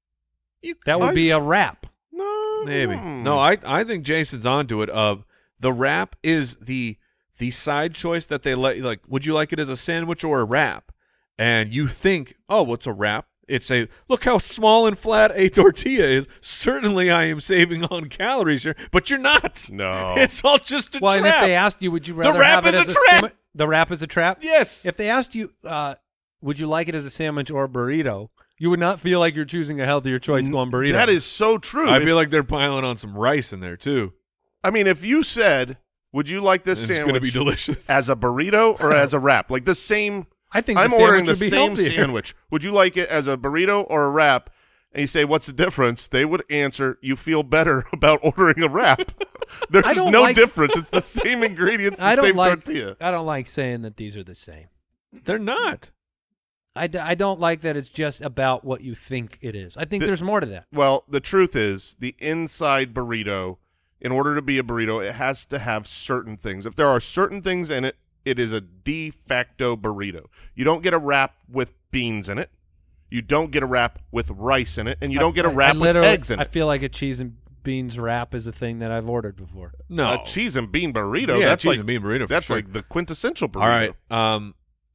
You- That would I- be a wrap. No, Maybe. Hmm. No, I I think Jason's onto it. Of the wrap is the the side choice that they let like. Would you like it as a sandwich or a wrap? And you think, oh, what's a wrap? It's a look how small and flat a tortilla is. Certainly, I am saving on calories here, but you're not. No. it's all just a Well, and if trap. they asked you, would you rather wrap have it is as a trap. simi- the wrap is a trap? yes. If they asked you, uh, would you like it as a sandwich or a burrito? You would not feel like you're choosing a healthier choice going burrito. That is so true. I If- feel like they're piling on some rice in there too. I mean, if you said, "Would you like this It's sandwich gonna be delicious. as a burrito or as a wrap?" Like the same. I think I'm the ordering sandwich the would be same healthier. sandwich. Would you like it as a burrito or a wrap? And you say, "What's the difference?" They would answer, "You feel better about ordering a wrap." I There's don't no like- difference. It's the same ingredients, the I don't same like. tortilla. I don't like saying that these are the same. They're not. I, d- I don't like that it's just about what you think it is. I think The- there's more to that. Well, the truth is, the inside burrito, in order to be a burrito, it has to have certain things. If there are certain things in it, it is a de facto burrito. You don't get a wrap with beans in it. You don't get a wrap with rice in it, and you don't get a I- I wrap with literally- eggs in I it. feel like a cheese and beans wrap is a thing that I've ordered before. No. A cheese and bean burrito. Yeah, that's cheese like, and bean burrito for That's sure. like the quintessential burrito. All right. Um,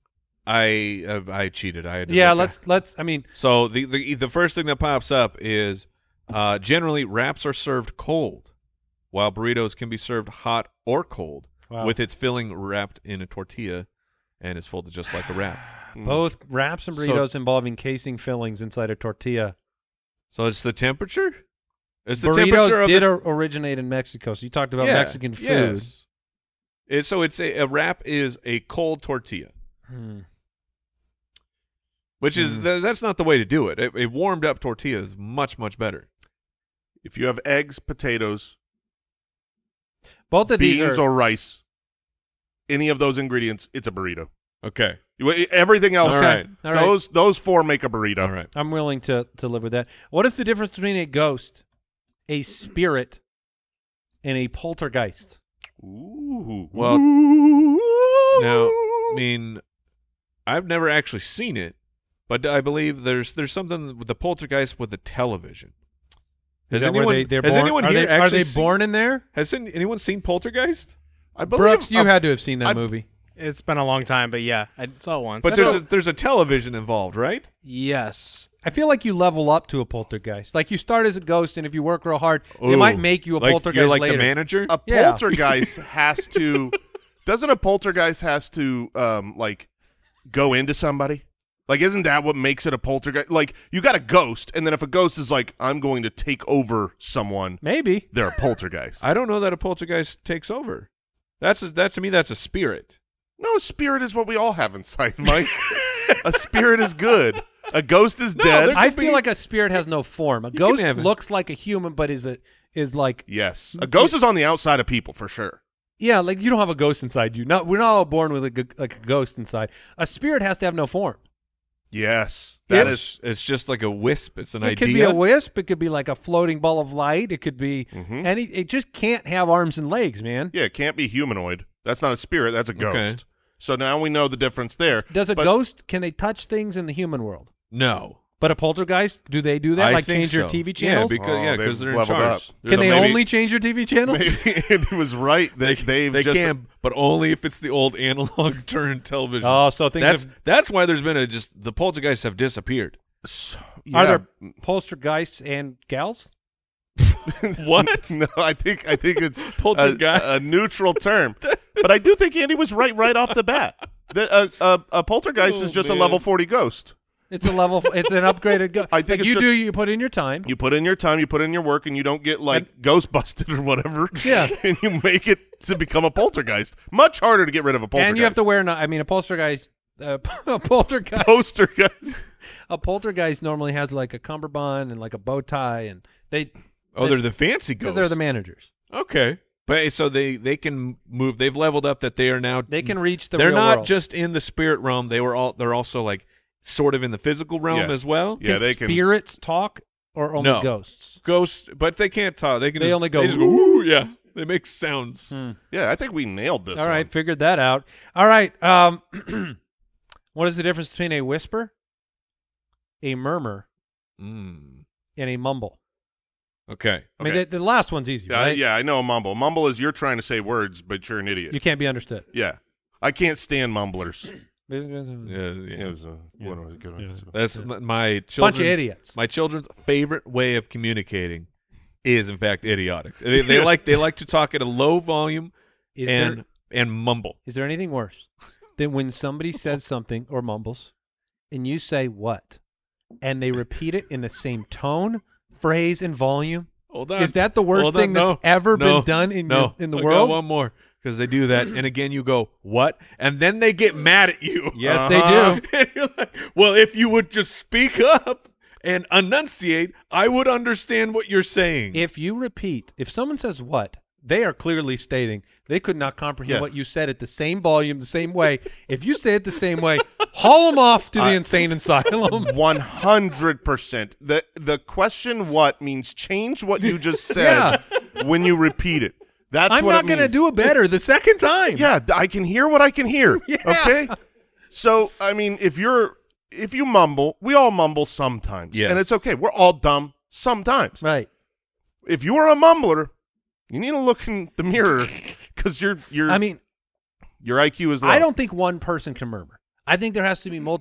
I uh, I cheated. I had to Yeah, look let's let's. I mean, So the, the the first thing that pops up is uh, generally wraps are served cold, while burritos can be served hot or cold. Wow. with its filling wrapped in a tortilla and is folded just like a wrap. Both wraps and So- burritos involving casing fillings inside a tortilla. So it's the temperature? It's the Burritos temperature of did the, or- originate in Mexico, so you talked about Yeah, Mexican food. yes. It, so it's a, a wrap is a cold tortilla, Hmm. which is Mm. th- that's not the way to do it. A, a warmed up tortilla is much much better. If you have eggs, potatoes, Both of these beans, are or rice, any of those ingredients, it's a burrito. Okay. You- Everything else, All right. All right. those those four make a burrito. All right. I'm willing to to live with that. What is the difference between a ghost, a spirit, and a poltergeist? Ooh. Well, now, I mean, I've never actually seen it, but I believe there's there's something with the poltergeist with the television. Is Has that where anyone, they, they're has born? anyone are here they, are actually they seen- born in there? Has any- anyone seen Poltergeist? I believe Brooks, you a- had to have seen that I- movie. It's been a long time, but yeah, I saw it once. But there's a, there's a television involved, right? yes. I feel like you level up to a poltergeist. Like you start as a ghost, and if you work real hard, they Ooh. might make you a like, poltergeist You're like later. the manager. a Yeah. poltergeist has to doesn't a poltergeist has to um like go into somebody? Like, isn't that what makes it a poltergeist? Like, you got a ghost, and then if a ghost is like, I'm going to take over someone, Maybe. they're a poltergeist. I don't know that a poltergeist takes over. That's a, that to me. That's a spirit. No, a spirit is what we all have inside, Mike. A spirit is good. A ghost is No, dead. there- I could feel be- like a spirit has no form. A can ghost have it. looks like a human, but is a is like Yes, a ghost is on the outside of people for sure. yeah, like you don't have a ghost inside you. Not we're not all born with a, g- like a ghost inside. A spirit has to have no form. Yes, that is. It's, it's just like a wisp. It's an It idea. could be a wisp. It could be like a floating ball of light. It could be Mhm. any. It just can't have arms and legs, man. Yeah, it can't be humanoid. That's not a spirit. That's a ghost. Okay. So now we know the difference there. Does a But- ghost? Can they touch things in the human world? No. But a poltergeist, do they do that? I like think change your so. T V Yeah, channels? because Oh, yeah, they've because they're in leveled charge. up. There's Can a- they maybe- only change your T V channels? Maybe Andy was right. They, they've They just can, but only if it's the old analog turned television. Oh, so things that's have- that's why there's been a just the poltergeists have disappeared. So- Are yeah. there poltergeists and gals? What? No, I think I think it's Poltergeist. a, a neutral term. But I do think Andy was right right off the bat. The, uh, uh, a poltergeist Oh, is just man. a level forty ghost. It's a level. It's an upgraded ghost. I think like it's you just- do. You put in your time. You put in your time, you put in your work, and you don't get like ghost busted or whatever. Yeah. and you make it to become a poltergeist. Much harder to get rid of a poltergeist. And you have to wear. No, I mean, a poltergeist. Uh, a poltergeist. poltergeist. A poltergeist normally has like a cummerbund and like a bow tie, and they Oh, they're the fancy because ghosts. they're the managers. Okay, but so they they can move. They've leveled up that they are now. They can reach the. They're real not world. just in the spirit realm. They were all. They're also like sort of in the physical realm Yeah. as well. Yeah, Can they can. spirits talk or only No. ghosts? Ghosts, but they can't talk. They can. They just, only go, They just go. Ooh, yeah. They make sounds. Hmm. Yeah, I think we nailed this. All right, one. figured that out. All right. Um, what is the difference between a whisper, a murmur, Mm. and a mumble? Okay. I mean, Okay. the, the last one's easy, Yeah, right? yeah, I know a mumble. Mumble is you're trying to say words, but you're an idiot. You can't be understood. yeah, I can't stand mumblers. Yeah, Yeah, yeah. it was a- what was it? Good one. That's m- my children's, Bunch of idiots. My children's favorite way of communicating is, in fact, idiotic. They, they like they like to talk at a low volume Is and there and mumble. is there anything worse than when somebody says something or mumbles, and you say what, and they repeat it in the same tone, phrase, and volume? Hold on. Is that the worst Hold on. thing that's No. ever No. been done in no. your, in the I got world? one more because they do that, and again you go what, and then they get mad at you. Yes, Uh-huh. they do. And you're like, well, if you would just speak up and enunciate, I would understand what you're saying. If you repeat, if someone says what, they are clearly stating they could not comprehend Yeah. what you said at the same volume, the same way. If you say it the same way, haul them off to the I- insane asylum. One hundred percent. The the question "what" means change what you just said when you repeat it. That's I'm what not it going to means. do it better the second time. Yeah, th- I can hear what I can hear. Yeah. Okay. So I mean, if you're if you mumble, we all mumble sometimes, Yes. and it's okay. We're all dumb sometimes. Right. If you are a mumbler, you need to look in the mirror because your your I mean, your I Q is low. I don't think one person can murmur. I think there has to be multiple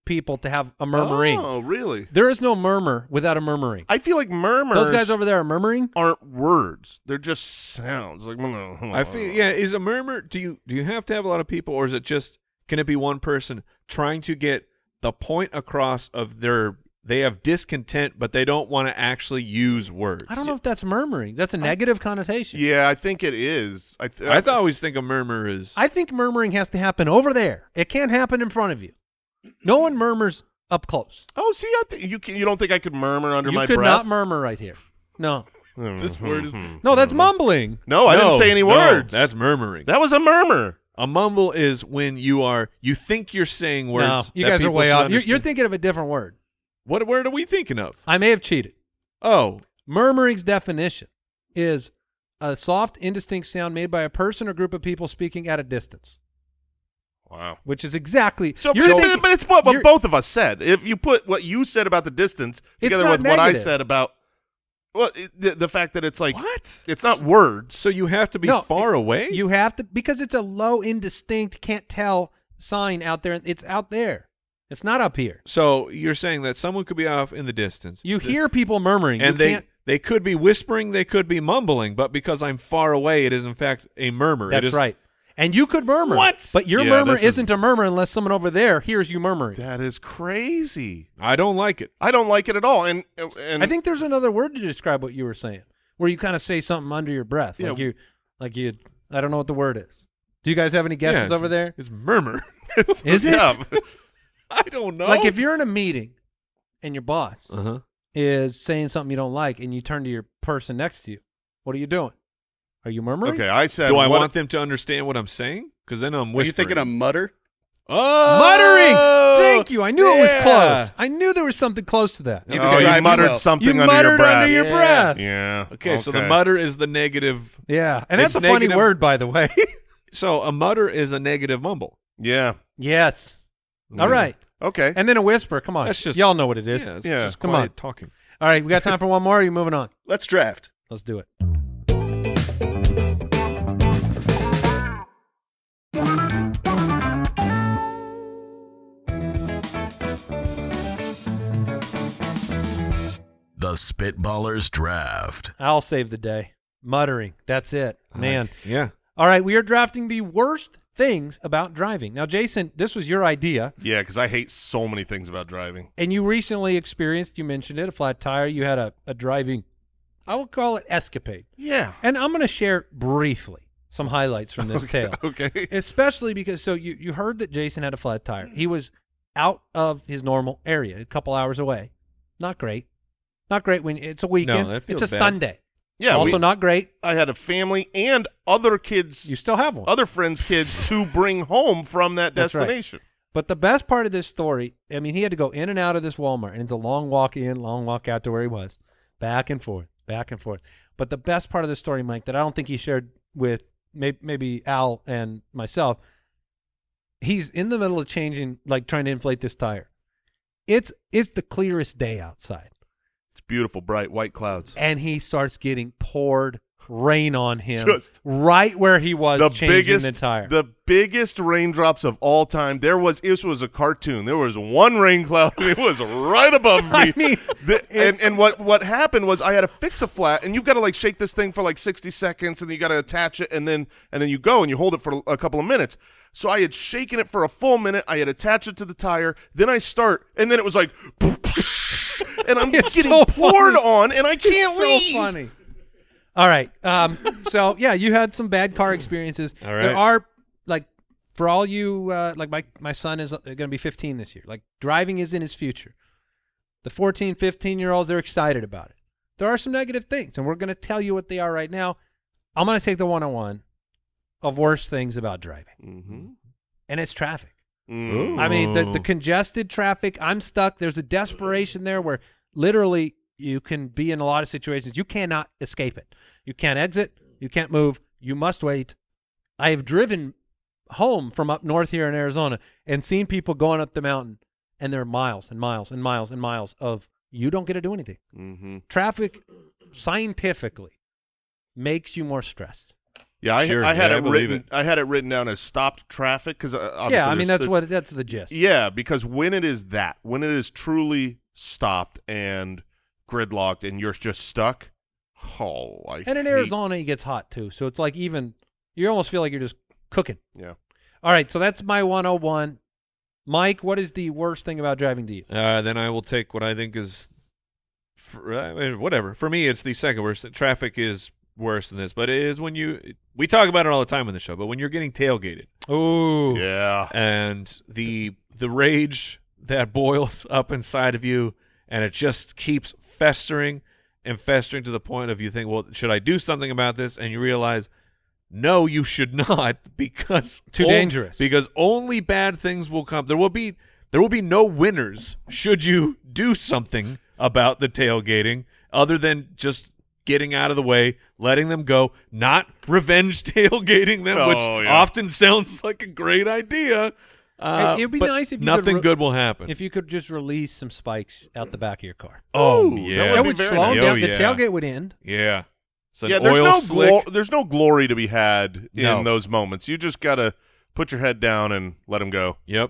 people to have a murmuring. Oh, really? There is no murmur without a murmuring. I feel like murmurs Those guys over there are murmuring? aren't words. They're just sounds. Like I feel yeah. Is a murmur? Do you do you have to have a lot of people, or is it just can it be one person trying to get the point across of their they have discontent, but they don't want to actually use words? I don't know if that's murmuring. That's a negative connotation. Yeah, I think it is. I, th- I th- always think a murmur is. I think murmuring has to happen over there. It can't happen in front of you. No one murmurs up close. Oh, see, I th- you can, you don't think I could murmur under you my could breath? not murmur right here. No. This word is No, that's mumbling. No, I No, didn't say any no, words. That's murmuring. That was a murmur. A mumble is when you are you think you're saying words. No, you that guys are people way should off. You're, you're understand. thinking of a different word. What word are we thinking of? I may have cheated. Oh, Murmuring's definition is a soft, indistinct sound made by a person or group of people speaking at a distance, Wow. which is exactly. So, you're so- thinking- but it's what, what you're- both of us said. If you put what you said about the distance together not with what I negative. said about well, it, the, the fact that it's like what? it's not words. So you have to be No, far it- away? You have to because it's a low, indistinct, can't tell sign out there. It's out there. It's not up here. So you're saying that someone could be off in the distance. You The- hear people murmuring, and you they can't. they could be whispering, they could be mumbling, but because I'm far away, it is in fact a murmur. It That's is- right. And you could murmur. What? But your Yeah, murmur this is- isn't a murmur unless someone over there hears you murmuring. That is crazy. I don't like it. I don't like it at all. And and I think there's another word to describe what you were saying, where you kind of say something under your breath, Yeah. like you, like you. I don't know what the word is. Do you guys have any Yeah, guesses it's- over there? It's murmur. Is it? Yeah. I don't know. Like if you're in a meeting and your boss uh-huh. is saying something you don't like, and you turn to your person next to you, what are you doing? Are you murmuring? Okay, I said. Do I what- want them to understand what I'm saying? Because then I'm Are you whispering. thinking of mutter? oh, Muttering. Thank you. I knew it was yeah. close. I knew there was something close to that. You Oh, you described it muttered well. something You under muttered your breath. under your Yeah. breath. Yeah. Okay, so the okay. mutter is the negative. Yeah, and that's It's a funny negative. word, by the way. So a mutter is a negative mumble. Yeah. Yes. All right. Okay. And then a whisper. Come on. That's just- Y'all know what it is. Yeah, it's Yeah. just Come quiet on. talking. All right. We got time for one more. Or are you moving on? Let's draft. Let's do it. The Spitballers Draft. I'll save the day. Muttering. That's it. Man. Yeah. All right. We are drafting the worst things about driving. Now, Jason, this was your idea, Yeah, because I hate so many things about driving. and you recently experienced, you mentioned it, a flat tire. You had a, a driving, I will call it escapade. Yeah. And I'm going to share briefly some highlights from this tale. Okay. Especially because, so you, you heard that Jason had a flat tire. He was out of his normal area, a couple hours away. Not great. Not great when it's a weekend. that feels it's a bad. Sunday. Yeah. also we- not great. I had a family and other kids, You still have one. other friends' kids to bring home from that That's right. destination. But the best part of this story, I mean, he had to go in and out of this Walmart, and it's a long walk in, long walk out to where he was, back and forth, back and forth. But the best part of this story, Mike, that I don't think he shared with maybe, maybe Al and myself, he's in the middle of changing, like trying to inflate this tire. It's it's the clearest day outside, It's beautiful, bright, white clouds. and he starts getting poured rain on him Just right where he was the changing biggest, the tire. the biggest raindrops of all time. There was, this was a cartoon. There was one rain cloud, and it was right above me. I mean, The- and and what what happened was I had to fix a flat, and you've got to like shake this thing for like sixty seconds, and then you got to attach it, and then and then you go and you hold it for a couple of minutes. So I had shaken it for a full minute. I had attached it to the tire. Then I start, and then it was like, and I'm It's getting so poured funny. on, and I can't so leave. funny. All right. Um, so yeah, you had some bad car experiences. All right. There are like for all you uh, like my my son is going to be fifteen this year. Like driving is in his future. The fourteen, fifteen year olds, they're excited about it. There are some negative things, and we're going to tell you what they are right now. I'm going to take the one on one of worst things about driving, Mm-hmm. and it's traffic. Mm. I mean, the, the Ooh. congested traffic, I'm stuck. There's a desperation there where literally you can be in a lot of situations. You cannot escape it. You can't exit. You can't move. You must wait. I have driven home from up north here in Arizona and seen people going up the mountain, and there are miles and miles and miles and miles of you don't get to do anything. Mm-hmm. Traffic scientifically makes you more stressed. Yeah, I, Sure, I had yeah, I it believe written. it. I had it written down as stopped traffic because uh, Yeah, I mean that's the, what that's the gist. Yeah, because when it is that, when it is truly stopped and gridlocked, and you're just stuck. Oh, I And in hate- Arizona, it gets hot too, so it's like even you almost feel like you're just cooking. Yeah. All right, so that's my one oh one. Mike, what is the worst thing about driving to you? Uh, then I will take what I think is, for, I mean, whatever. For me, it's the second worst. Traffic is worse than this, but it is when you. We talk about it all the time on the show, but when you're getting tailgated, Ooh, Yeah. and the the rage that boils up inside of you, and it just keeps festering and festering to the point of you think, well, should I do something about this? And you realize, no, you should not, because Too on- dangerous. Because only bad things will come. There will be there will be no winners should you do something about the tailgating, other than just getting out of the way, letting them go, not revenge tailgating them, which Oh, yeah. often sounds like a great idea. Uh, It- it'd be but nice if you could nothing re- good will happen. if you could just release some spikes out the back of your car. oh Ooh, yeah, that That be would very slow nice. down. Oh, The yeah. tailgate would end. yeah. It's an Yeah, there's oil no slick. glo- there's no glory to be had in No. those moments. You just gotta put your head down and let them go. Yep.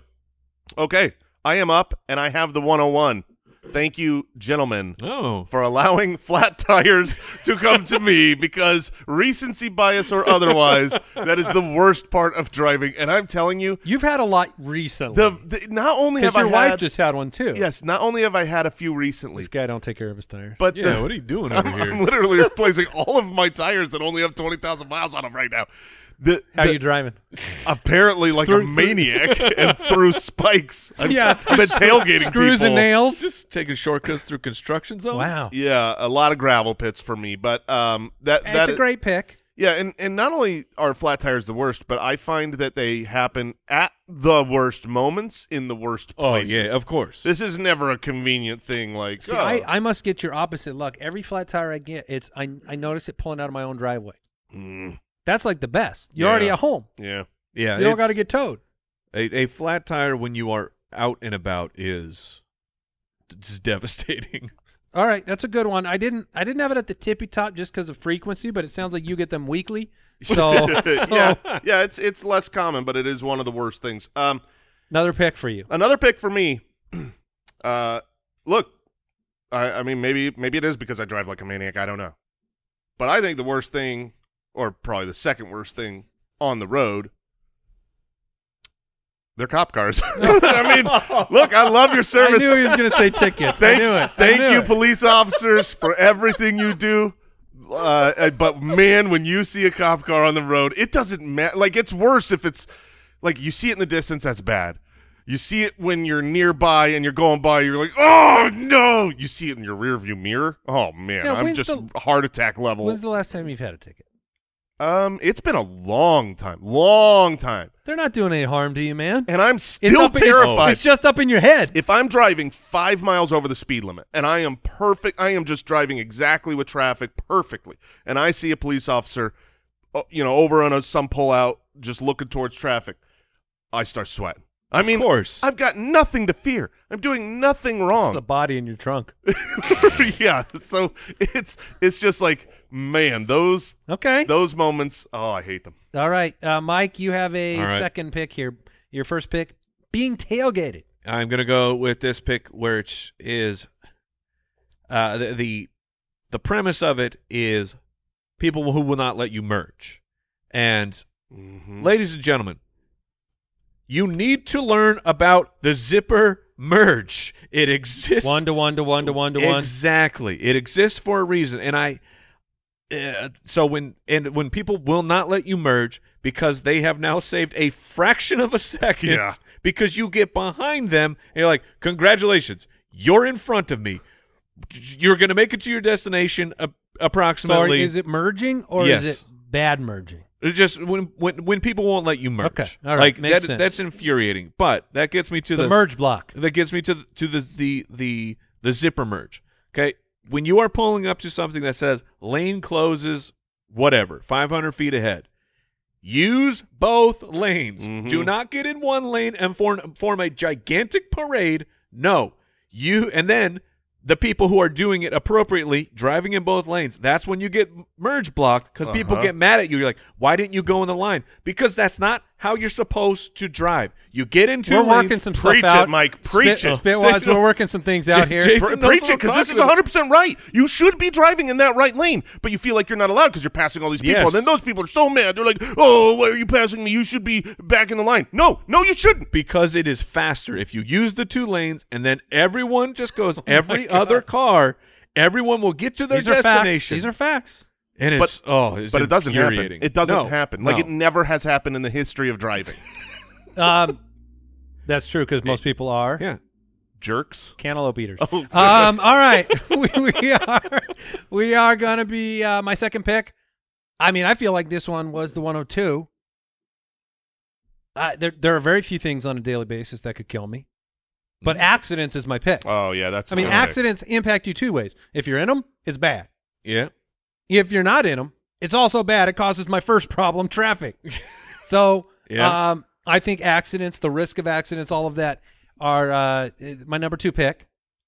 Okay, I am up, and I have the one oh one. Thank you, gentlemen, Oh. for allowing flat tires to come to me, because recency bias or otherwise, that is the worst part of driving. And I'm telling you, You've had a lot recently. the, the not only because have your I wife had just had one too. yes, not only have I had a few recently, This guy don't take care of his tires. but Yeah, the, what are you doing over I'm, here? I'm literally replacing all of my tires that only have twenty thousand miles on them right now. The, How the- you driving? apparently like Through- a maniac and through spikes. I've, Yeah, I've been tailgating Screws people. and nails. Just taking shortcuts through construction zones? Wow, Yeah, a lot of gravel pits for me, but um, that it's that a great pick. yeah, and and not only are flat tires the worst, but I find that they happen at the worst moments in the worst Oh, places. yeah, of course. This is never a convenient thing. Like, See, oh, I, I must get your opposite luck. Every flat tire I get, it's I I notice it pulling out of my own driveway. mm, That's like the best. You're Yeah. already at home. yeah, yeah, You don't it's- got to get towed. a, a flat tire when you are out and about is just devastating. All right, that's a good one. I didn't I didn't have it at the tippy top just because of frequency, but it sounds like you get them weekly. So, so yeah, yeah. It's it's less common, but it is one of the worst things. Um, another pick for you. another pick for me. Uh, look, I I mean maybe maybe it is because I drive like a maniac. I don't know, but I think the worst thing, or probably the second worst thing on the road, they're cop cars. I mean, look, I love your I service. knew he was going to say tickets. Thank, I knew it. I thank knew you, it. police officers, for everything you do. Uh, but man, when you see a cop car on the road, it doesn't matter. Like, it's worse if it's like you see it in the distance. That's bad. You see it when you're nearby and you're going by. You're like, oh no! You see it in your rearview mirror. Oh man, Now, I'm when's just the- heart attack level. When's the last time you've had a ticket? Um, it's been a long time, long time, They're not doing any harm to you, man. and I'm It's still up in- terrified. It's just up in your head. If I'm driving five miles over the speed limit and I am perfect, I am just driving exactly with traffic perfectly, and I see a police officer, uh, you know, over on a, some pullout, just looking towards traffic, I start sweating. I mean, of course. I've got nothing to fear. I'm doing nothing It's wrong. the body in your trunk. Yeah, so it's it's just like, man, those Okay. those moments. Oh, I hate them. All right, uh, Mike, you have a All right. second pick here. Your first pick, being tailgated. I'm going to go with this pick, which is uh, the, the the premise of it is people who will not let you merge. And Mhm. ladies and gentlemen, you need to learn about the zipper merge. It exists. One to one to one to one to one. Exactly. It exists for a reason. And I uh, so when and when people will not let you merge because they have now saved a fraction of a second Yeah. because you get behind them and you're like, "Congratulations, you're in front of me. You're going to make it to your destination uh, So approximately." is it merging or Yes. is it bad merging? It's just when when when people won't let you merge. Okay. All right. Like Makes that, sense. that's infuriating. But that gets me to The, the, merge block. that gets me to the, to the the the the zipper merge. Okay, when you are pulling up to something that says lane closes, whatever, five hundred feet ahead, use both lanes. Mhm. Do not get in one lane and form form a gigantic parade. No, you and then the people who are doing it appropriately, driving in both lanes, that's when you get merge blocked because uh-huh. people get mad at you. You're like, why didn't you go in the line? Because that's not how you're supposed to drive. You get into We're lanes, working some preach stuff out. it, Mike. Preach Spit, it. Spitwise, we're working some things out J- here. Jason Pre- preach it, because this is one hundred percent right. You should be driving in that right lane, but you feel like you're not allowed because you're passing all these people. Yes. And then those people are so mad. They're like, oh, why are you passing me? You should be back in the line. No, no, you shouldn't. Because it is faster. If you use the two lanes and then everyone just goes, Oh every other car, everyone will get to their These are facts. destination. These are facts. And it's, But- oh, it's But it doesn't happen. infuriating. It doesn't No, happen. Like no. it never has happened in the history of driving. Um, that's true because most people are Yeah. Jerks. cantaloupe eaters. Oh, good. um, all right, we, we are we are gonna be uh, my second pick. I mean, I feel like this one was the one oh two. Uh, there, there are very few things on a daily basis that could kill me, but accidents is my pick. Oh, yeah, that's I mean, okay. accidents impact you two ways. If you're in them, it's bad. Yeah. If you're not in them, it's also bad. It causes my first problem, traffic. So, Yeah. um, I think accidents, the risk of accidents, all of that are uh, my number two pick.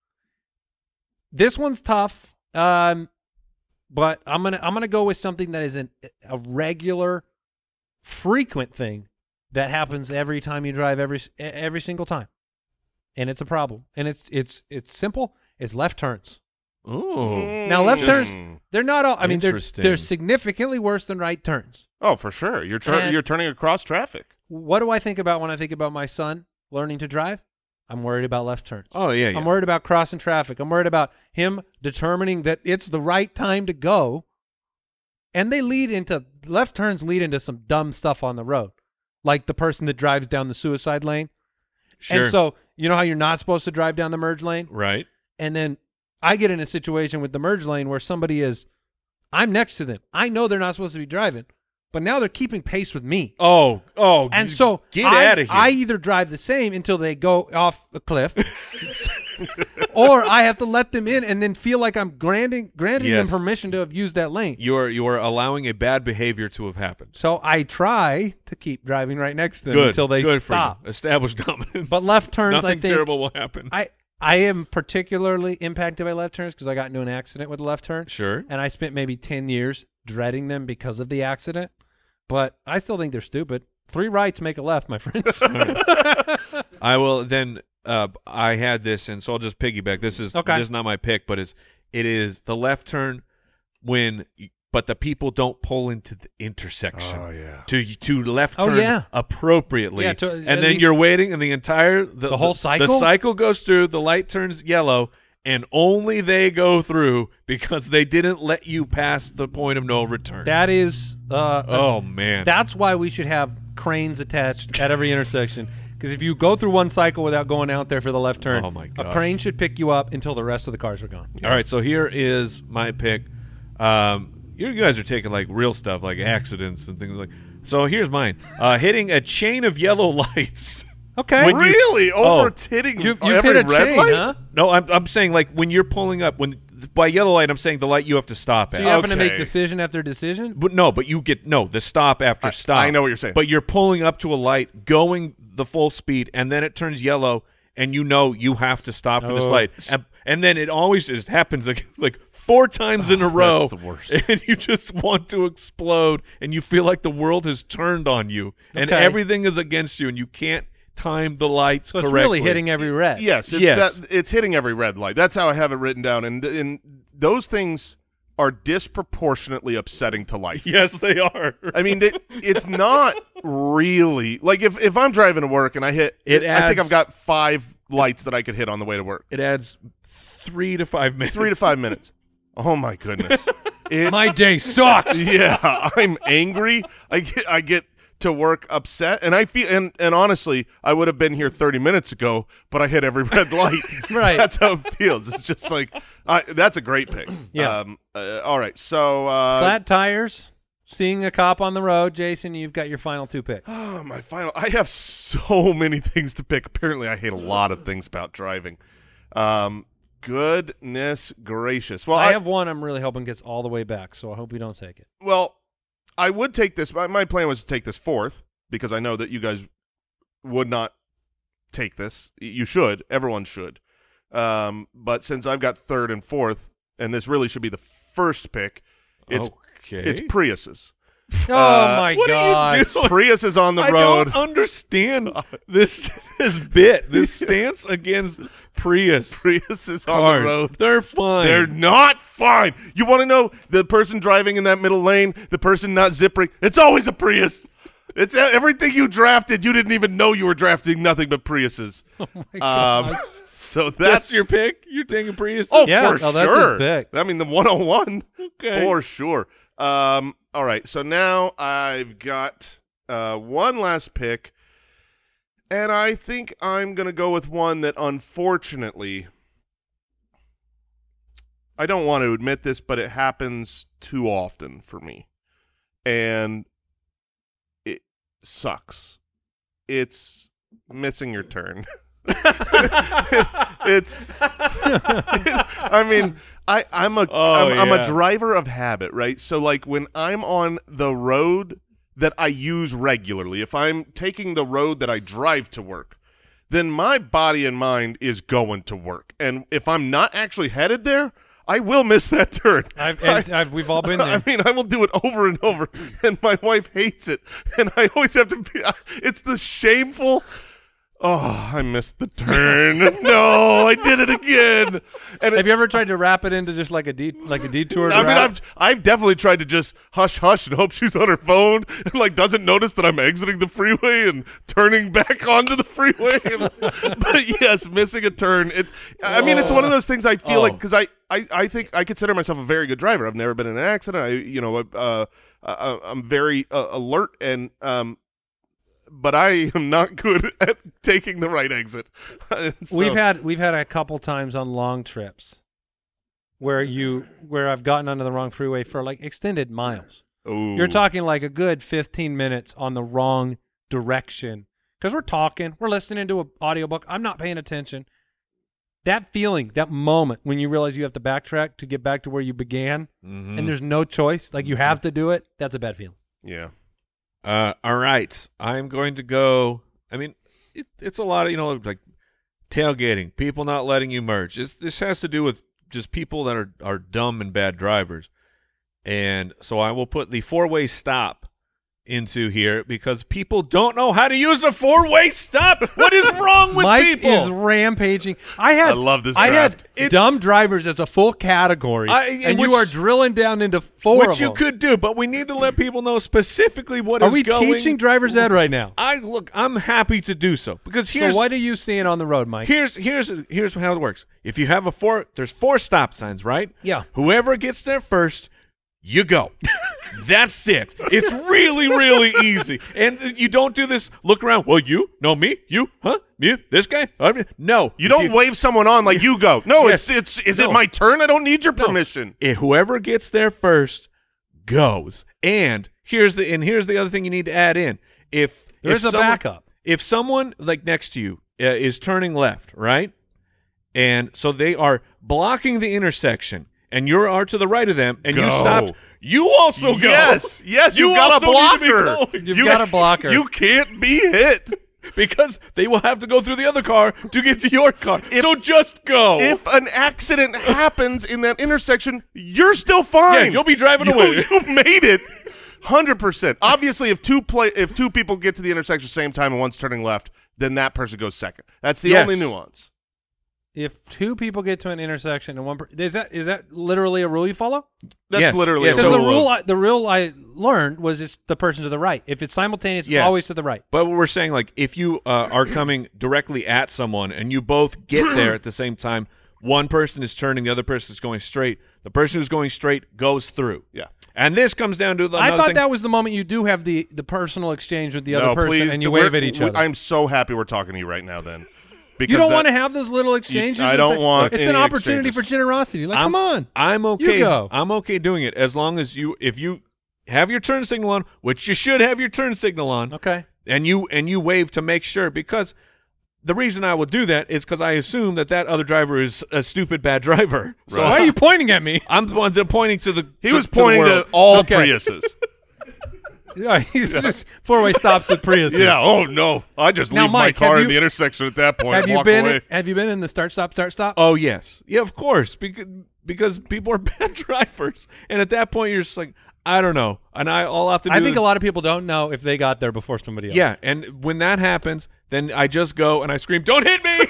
This one's tough, um, but I'm gonna I'm gonna go with something that is an, a regular, frequent thing that happens every time you drive, every every single time, and it's a problem. And it's it's it's simple. It's left turns. Oh. Now, left Mm. turns, they're not all. I mean, they're Interesting. they're significantly worse than right turns. Oh, for sure. You're tur- And- you're turning across traffic. What do I think about when I think about my son learning to drive? I'm worried about left turns. Oh, yeah, yeah. I'm worried about crossing traffic. I'm worried about him determining that it's the right time to go. And they lead into left turns lead into some dumb stuff on the road, like the person that drives down the suicide lane. Sure. And so you know how you're not supposed to drive down the merge lane? Right. And then I get in a situation with the merge lane where somebody is, I'm next to them. I know they're not supposed to be driving, but now they're keeping pace with me. Oh, oh. And you- so get I, out of here. I either drive the same until they go off a cliff, or I have to let them in and then feel like I'm granting granting Yes. them permission to have used that lane. you are you are allowing a bad behavior to have happened. So I try to keep driving right next to them Good. until they Good stop. For you. Establish dominance. But left turns, Nothing I think terrible will happen. I I am particularly impacted by left turns because I got into an accident with a left turn. Sure. And I spent maybe ten years dreading them because of the accident. But I still think they're stupid. Three rights make a left, my friends. I will then. Uh, I had this, and so I'll just piggyback. This is Okay. this is not my pick, but it's it is the left turn when, but the people don't pull into the intersection. Oh, yeah. To to left Oh, turn yeah. appropriately. Yeah, to- and at then least- you're waiting, and the entire the, The whole cycle? The cycle goes through. The light turns yellow, and only they go through because they didn't let you pass the point of no return. That is uh, oh man, That's why we should have cranes attached at every intersection. Because if you go through one cycle without going out there for the left turn, Oh, my a gosh. crane should pick you up until the rest of the cars are gone. All right, so here is my pick. Um, you guys are taking like real stuff, like accidents and things like. So here's mine: uh, hitting a chain of yellow lights. Okay. When you- Really? Oh. Over hitting You've, you've every hit a red chain, light? huh? No, I'm I'm saying like when you're pulling up when by yellow light, I'm saying the light you have to stop So at. you're having to make Okay. decision after decision? But no, but you get no the stop after I- stop. I know what you're saying. But you're pulling up to a light, going the full speed, and then it turns yellow, and you know you have to stop for this Oh. light, and, and then it always just happens like like four times in a row. that's the worst. And you just want to explode, and you feel like the world has turned on you, and Okay. everything is against you, and you can't time the lights So it's correctly. really hitting every red. Yes, it's, Yes. That, it's hitting every red light. That's how I have it written down. And, and those things are disproportionately upsetting to life. Yes, they are. I mean, they, it's not really like if, if I'm driving to work and I hit, It I think adds- I've got five lights that I could hit on the way to work. It adds three to five minutes. Three to five minutes. Oh my goodness. It, My day sucks. yeah, I'm angry. I get I get to work upset, and I feel and and honestly, I would have been here thirty minutes ago, but I hit every red light. Right. That's how it feels. It's just like I, that's a great pick. Yeah. Um, uh, all right. So uh, Flat tires, seeing a cop on the road. Jason, you've got your final two picks. Oh, my final. I have so many things to pick. Apparently, I hate a lot of things about driving. Um, goodness gracious. Well, I I, have one I'm really hoping gets all the way back, so I hope you don't take it. well, I would take this. My, my plan was to take this fourth because I know that you guys would not take this. You should. Everyone should. Um, but since I've got third and fourth, and this really should be the first pick, it's okay. it's Priuses. Oh Uh, my what god! are you doing? Prius is on the I road. don't understand this this bit, this stance against Prius Prius is on cars. the road. They're fine. They're not fine. You want to know the person driving in that middle lane, the person not zippering? It's always a Prius. It's everything you drafted. You didn't even know you were drafting nothing but Priuses. Oh my god! Um, so that's, That's your pick? You're taking Prius? oh Yeah, for oh, sure. that's his pick. I mean the one oh one Okay. for sure. Um, all right, so now I've got uh, one last pick, and I think I'm gonna go with one that unfortunately I don't want to admit this, but it happens too often for me, and it sucks. It's missing your turn. it's I mean I I'm a Oh, I'm, I'm yeah. a driver of habit, right? So like when I'm on the road that I use regularly, if I'm taking the road that I drive to work, then my body and mind is going to work. And if I'm not actually headed there, I will miss that turn. I've, and I've, we've all been there. I mean, I will do it over and over, and my wife hates it. And I always have to be – it's the shameful – oh, I missed the turn. No, I did it again. And Have it, you ever tried to wrap it into just like a de- like a detour? I mean, route? I've I've definitely tried to just hush, hush, and hope she's on her phone and like doesn't notice that I'm exiting the freeway and turning back onto the freeway. But yes, missing a turn. It. I mean, it's one of those things I feel Oh. like because I, I I think I consider myself a very good driver. I've never been in an accident. I you know uh, uh I'm very uh, alert and um. But I am not good at taking the right exit. So- We've had we've had a couple times on long trips where you where I've gotten onto the wrong freeway for like extended miles. Ooh. You're talking like a good fifteen minutes on the wrong direction because we're talking, we're listening to an audiobook. I'm not paying attention. That feeling, that moment when you realize you have to backtrack to get back to where you began, Mhm. and there's no choice, like you have to do it. That's a bad feeling. Yeah. Uh, all right. I'm going to go. I mean, it, it's a lot of, you know, like tailgating, people not letting you merge. This, this has to do with just people that are, are dumb and bad drivers. And so I will put the four-way stop into here because people don't know how to use a four-way stop. What is wrong with Mike people? is rampaging. I had I love this I draft. had It's- dumb drivers as a full category, I- and which- you are drilling down into four Which of you them. could do, but we need to let people know specifically what Are is we going. teaching driver's ed right now? I look. I'm happy to do so because here's So what are you seeing on the road, Mike? Here's here's here's how it works. If you have a four, there's four stop signs, right? Yeah. Whoever gets there first, you go. That's it. It's really really easy, and you don't do this. Look around. Well, you, no, me, you, huh, you, this guy. Uh, No, You don't wave someone on like you go. No, Yes. it's it's is No. it my turn? I don't need your No. permission. If whoever gets there first goes. And here's the and here's the other thing you need to add in. If There's if a someone- backup. If someone like next to you uh, is turning left, right, and so they are blocking the intersection, and you are to the right of them, and you Go. stopped, you also go. Yes, yes, You you've got a also need to be blocker. going. You've You- got a blocker. You can't be hit. Because they will have to go through the other car to get to your car. If- so just go. If an accident happens in that intersection, you're still fine. Yeah, you'll be driving You- away. You made it. Hundred percent. Obviously, if two play, if two people get to the intersection at the same time and one's turning left, then that person goes second. That's the Yes. only nuance. If two people get to an intersection and one per- is that is that literally a rule you follow? That's Yes. literally Yeah, a Because so the rule. rule I, the rule I learned was it's the person to the right. If it's simultaneous, Yes. it's always to the right. But we're saying, like, if you uh, are coming directly at someone and you both get there at the same time, one person is turning, the other person is going straight. The person who's going straight goes through. Yeah. And this comes down to another I thought thing. that was the moment you do have the, the personal exchange with the other No, person please. and you we're- wave at each we- other. I'm so happy we're talking to you right now. Then, because you don't that- want to have those little exchanges. I It's don't like- want It's any an opportunity exchanges. for generosity. Like, I'm, come on. I'm okay. go. I'm okay doing it as long as you, if you have your turn signal on, which you should have your turn signal on, Okay. and you and you wave to make sure, because the reason I will do that is because I assume that that other driver is a stupid bad driver. So Why are you pointing at me? I'm the one that pointing to the. He to- was to the pointing to, world. all Okay. Priuses. He's just four-way stops with Prius. Yeah. Oh no, I just Now, leave Mike, my car have in you- the intersection at that point. Have and you walk been? away. Have you been in the start stop start stop? Oh yes, yeah, of course, because because people are bad drivers, and at that point you're just like, I don't know, and I all I have to do. I think is, a lot of people don't know if they got there before somebody else. Yeah, and when that happens, then I just go and I scream, "Don't hit me!"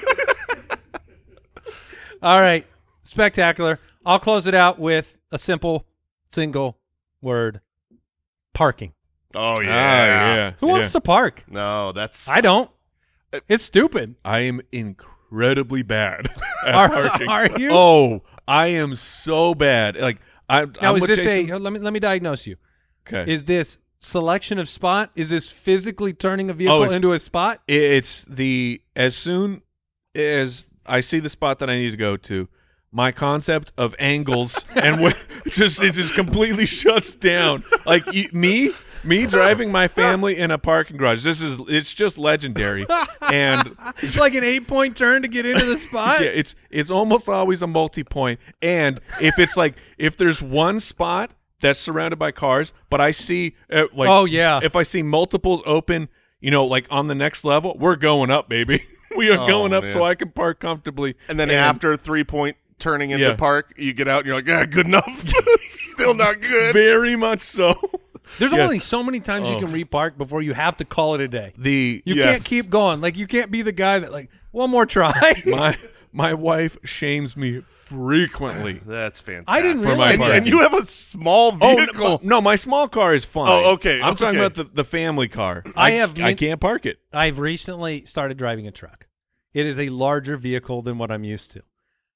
All right. Spectacular. I'll close it out with a simple, single word: parking. Oh Ah, yeah. yeah. Who wants yeah. to park? No, that's I don't. It's stupid. I am incredibly bad at Are- parking. are you? Oh, I am so bad. Like I. Now, I'm is with this Jason. a? Let me let me diagnose you. Okay. Is this selection of spot? Is this physically turning a Oh, vehicle it's- into a spot? It's the as soon as I see the spot that I need to go to, my concept of angles and wh- just it just completely shuts down. Like you, me, me driving my family in a parking garage. This is it's just legendary, and It's like an eight-point turn to get into the spot. yeah, it's it's almost always a multi-point. And if it's like if there's one spot that's surrounded by cars, but I see uh, like Oh, yeah. if I see multiples open, you know, like on the next level, we're going up, baby. We are Oh, going up man. so I can park comfortably. And then after three point turning into Yeah. park, you get out and you're like, yeah, good enough. Still not good. Very much so. There's Yes. only so many times you Oh. can repark before you have to call it a day. The You Yes. can't keep going. Like you can't be the guy that like one more try. my my wife shames me frequently. That's fantastic. I didn't For my realize And, that. parking. and you have a small Oh vehicle. no, no, my small car is fine. Oh, okay, I'm talking okay. about the, the family car. I have I min- can't park it. I've recently started driving a truck. It is a larger vehicle than what I'm used to.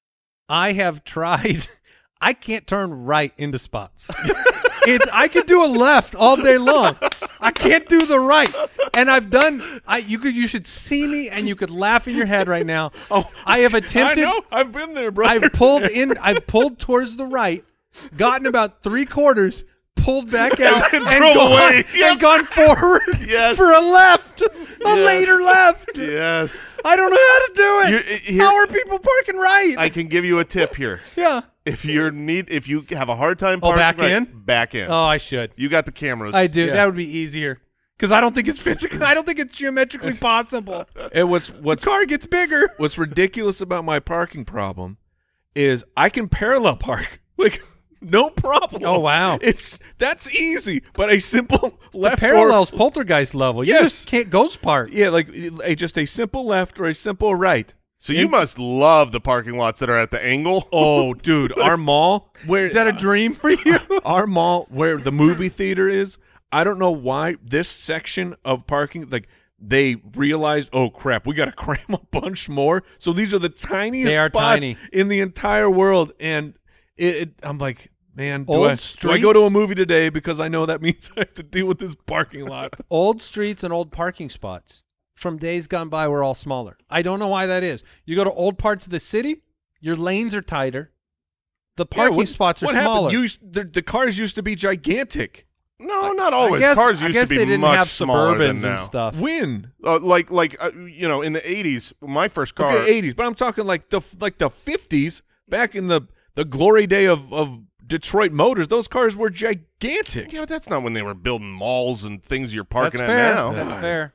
I have tried. I can't turn right into spots. It's I could do a left all day long. I can't do the right. And I've done. I you could you should see me and you could laugh in your head right now. Oh, I have attempted. I know. I've been there, bro. I've pulled in. I've pulled towards the right, gotten about three quarters, pulled back out, and, drove gone, away. Yep. and gone forward Yes. for a left, a Yes. later left. Yes. I don't know how to do it. You- here- how are people parking right? I can give you a tip here. yeah. If you're need, if you have a hard time Oh, parking, back right, in? back in. Oh, I should. You got the cameras. I do. Yeah. That would be easier because I don't think it's physically. I don't think it's geometrically possible. And what's The what's car gets bigger. what's ridiculous about my parking problem is I can parallel park like no problem. Oh, wow. It's that's easy, but a simple left Parallels or poltergeist level. You Yes. just can't ghost park. yeah, like a, just a simple left or a simple right. So you must love the parking lots that are at the angle. Oh, dude, our mall where Is that a dream for you? our mall where the movie theater is, I don't know why this section of parking, like they realized, oh crap, we got to cram a bunch more. So these are the tiniest They are spots tiny. in the entire world, and it, it, I'm like, man, do Old I, do I streets? go to a movie today because I know that means I have to deal with this parking lot? Old streets and old parking spots from days gone by were all smaller. I don't know why that is. You go to old parts of the city, your lanes are tighter. The parking Yeah, what- spots are what smaller. happened? Used, the, the cars used to be gigantic. No, not always. I guess, Cars I used guess to be they didn't much have smaller than Suburbans now. and stuff. When? Uh, like, like uh, you know, in the eighties, my first car. Okay, eighties, but I'm talking like the like the fifties, back in the the glory day of of Detroit Motors. Those cars were gigantic. Yeah, but that's not when they were building malls and things you're parking That's at fair. now. That's fair.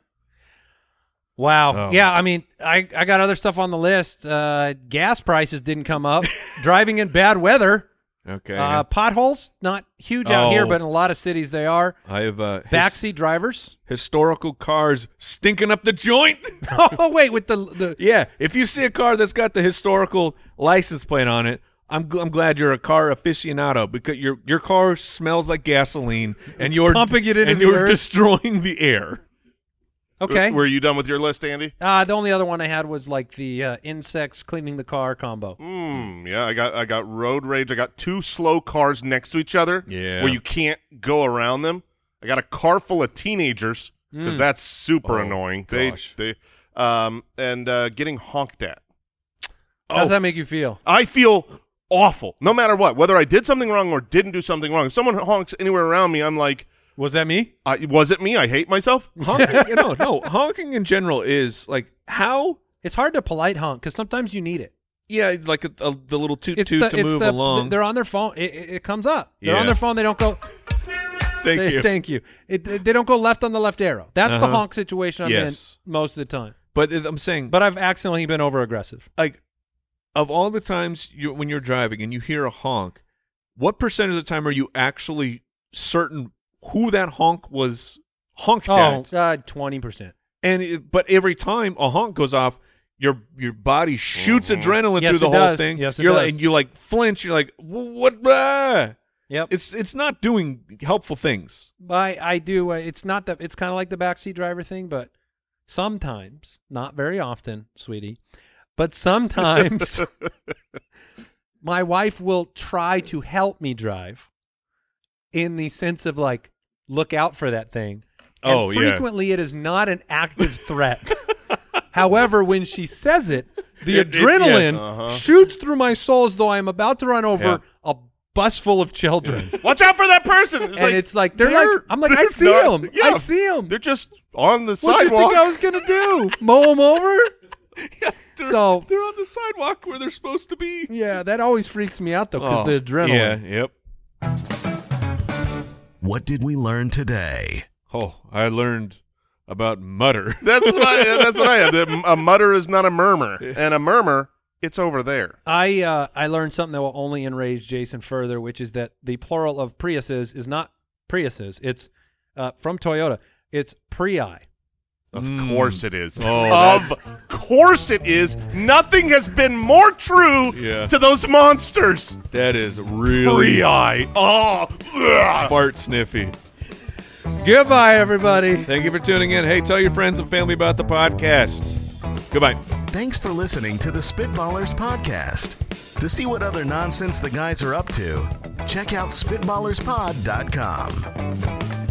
Wow. Oh. Yeah, I mean, I, I got other stuff on the list. Uh, gas prices didn't come up. Driving in bad weather. Okay, Uh, potholes, not huge out here, Oh. but in a lot of cities they are. I have uh, his- Backseat drivers. historical cars stinking up the joint. Oh, wait, with the the Yeah, if you see a car that's got the historical license plate on it, I'm gl- I'm glad you're a car aficionado because your your car smells like gasoline and you're pumping it into and the you're earth. destroying the air. okay. Were you done with your list, Andy? Uh, the only other one I had was like the uh, insects cleaning the car combo. Hmm. Yeah, I got I got road rage. I got two slow cars next to each other. Yeah. Where you can't go around them. I got a car full of teenagers because that's super Oh, annoying. gosh. They they um and uh, getting honked at. How does Oh. that make you feel? I feel awful no matter what, whether I did something wrong or didn't do something wrong. If someone honks anywhere around me, I'm like, Was that me? I, was it me? I hate myself. Honking, you know, no, honking in general is like how. It's hard to polite honk because sometimes you need it. Yeah, like a, a, the little toot It's toot the, to it's move the, along. They're on their phone. It, it, it comes up. They're on Yeah. their phone. They don't go. Thank they, you. Thank you. It, it- they don't go left on the left arrow. That's the Uh-huh. honk situation I'm Yes. in most of the time. But it- I'm saying, But I've accidentally been over aggressive. like, of all the times you, when you're driving and you hear a honk, what percentage of the time are you actually certain who that honk was honked Oh, at? uh, twenty percent. And it, but every time a honk goes off, your your body shoots adrenaline Yes, through the it whole does. thing. Yes, it you're does. Like, and you like flinch. You're like, "Wh- what? Ah." Yep. It's it's not doing helpful things. I I do. Uh, it's not that. It's kind of like the backseat driver thing, but sometimes, not very often, sweetie, but sometimes, my wife will try to help me drive, in the sense of like, look out for that thing. And Oh, yeah. frequently it is not an active threat. However, when she says it, the It- it- adrenaline yes. Uh-huh. shoots through my soul as though I'm about to run over Yeah. a bus full of children. Watch out for that person. It's and like, it's like they're, like I'm like I they're see not- them. yeah, I see them. They're just on the What do you sidewalk. think I was gonna do? Mow them over? They're, So- they're on the sidewalk where they're supposed to be. Yeah, that always freaks me out though because Oh, the adrenaline. Yeah. Yep. What did we learn today? Oh, I learned about mutter. That's what I. That's what I have. The- A mutter is not a murmur, and a murmur, it's over there. I uh, I learned something that will only enrage Jason further, which is that the plural of Priuses is not Priuses. It's uh, from Toyota. It's Prii. Of Mm. course it is. Oh, of course it is. Nothing has been more true Yeah. to those monsters. That is really Free-eye. Oh. ugh. fart sniffy. Goodbye, everybody. Thank you for tuning in. Hey, tell your friends and family about the podcast. Goodbye. Thanks for listening to the Spitballers Podcast. To see what other nonsense the guys are up to, check out spitballerspod dot com.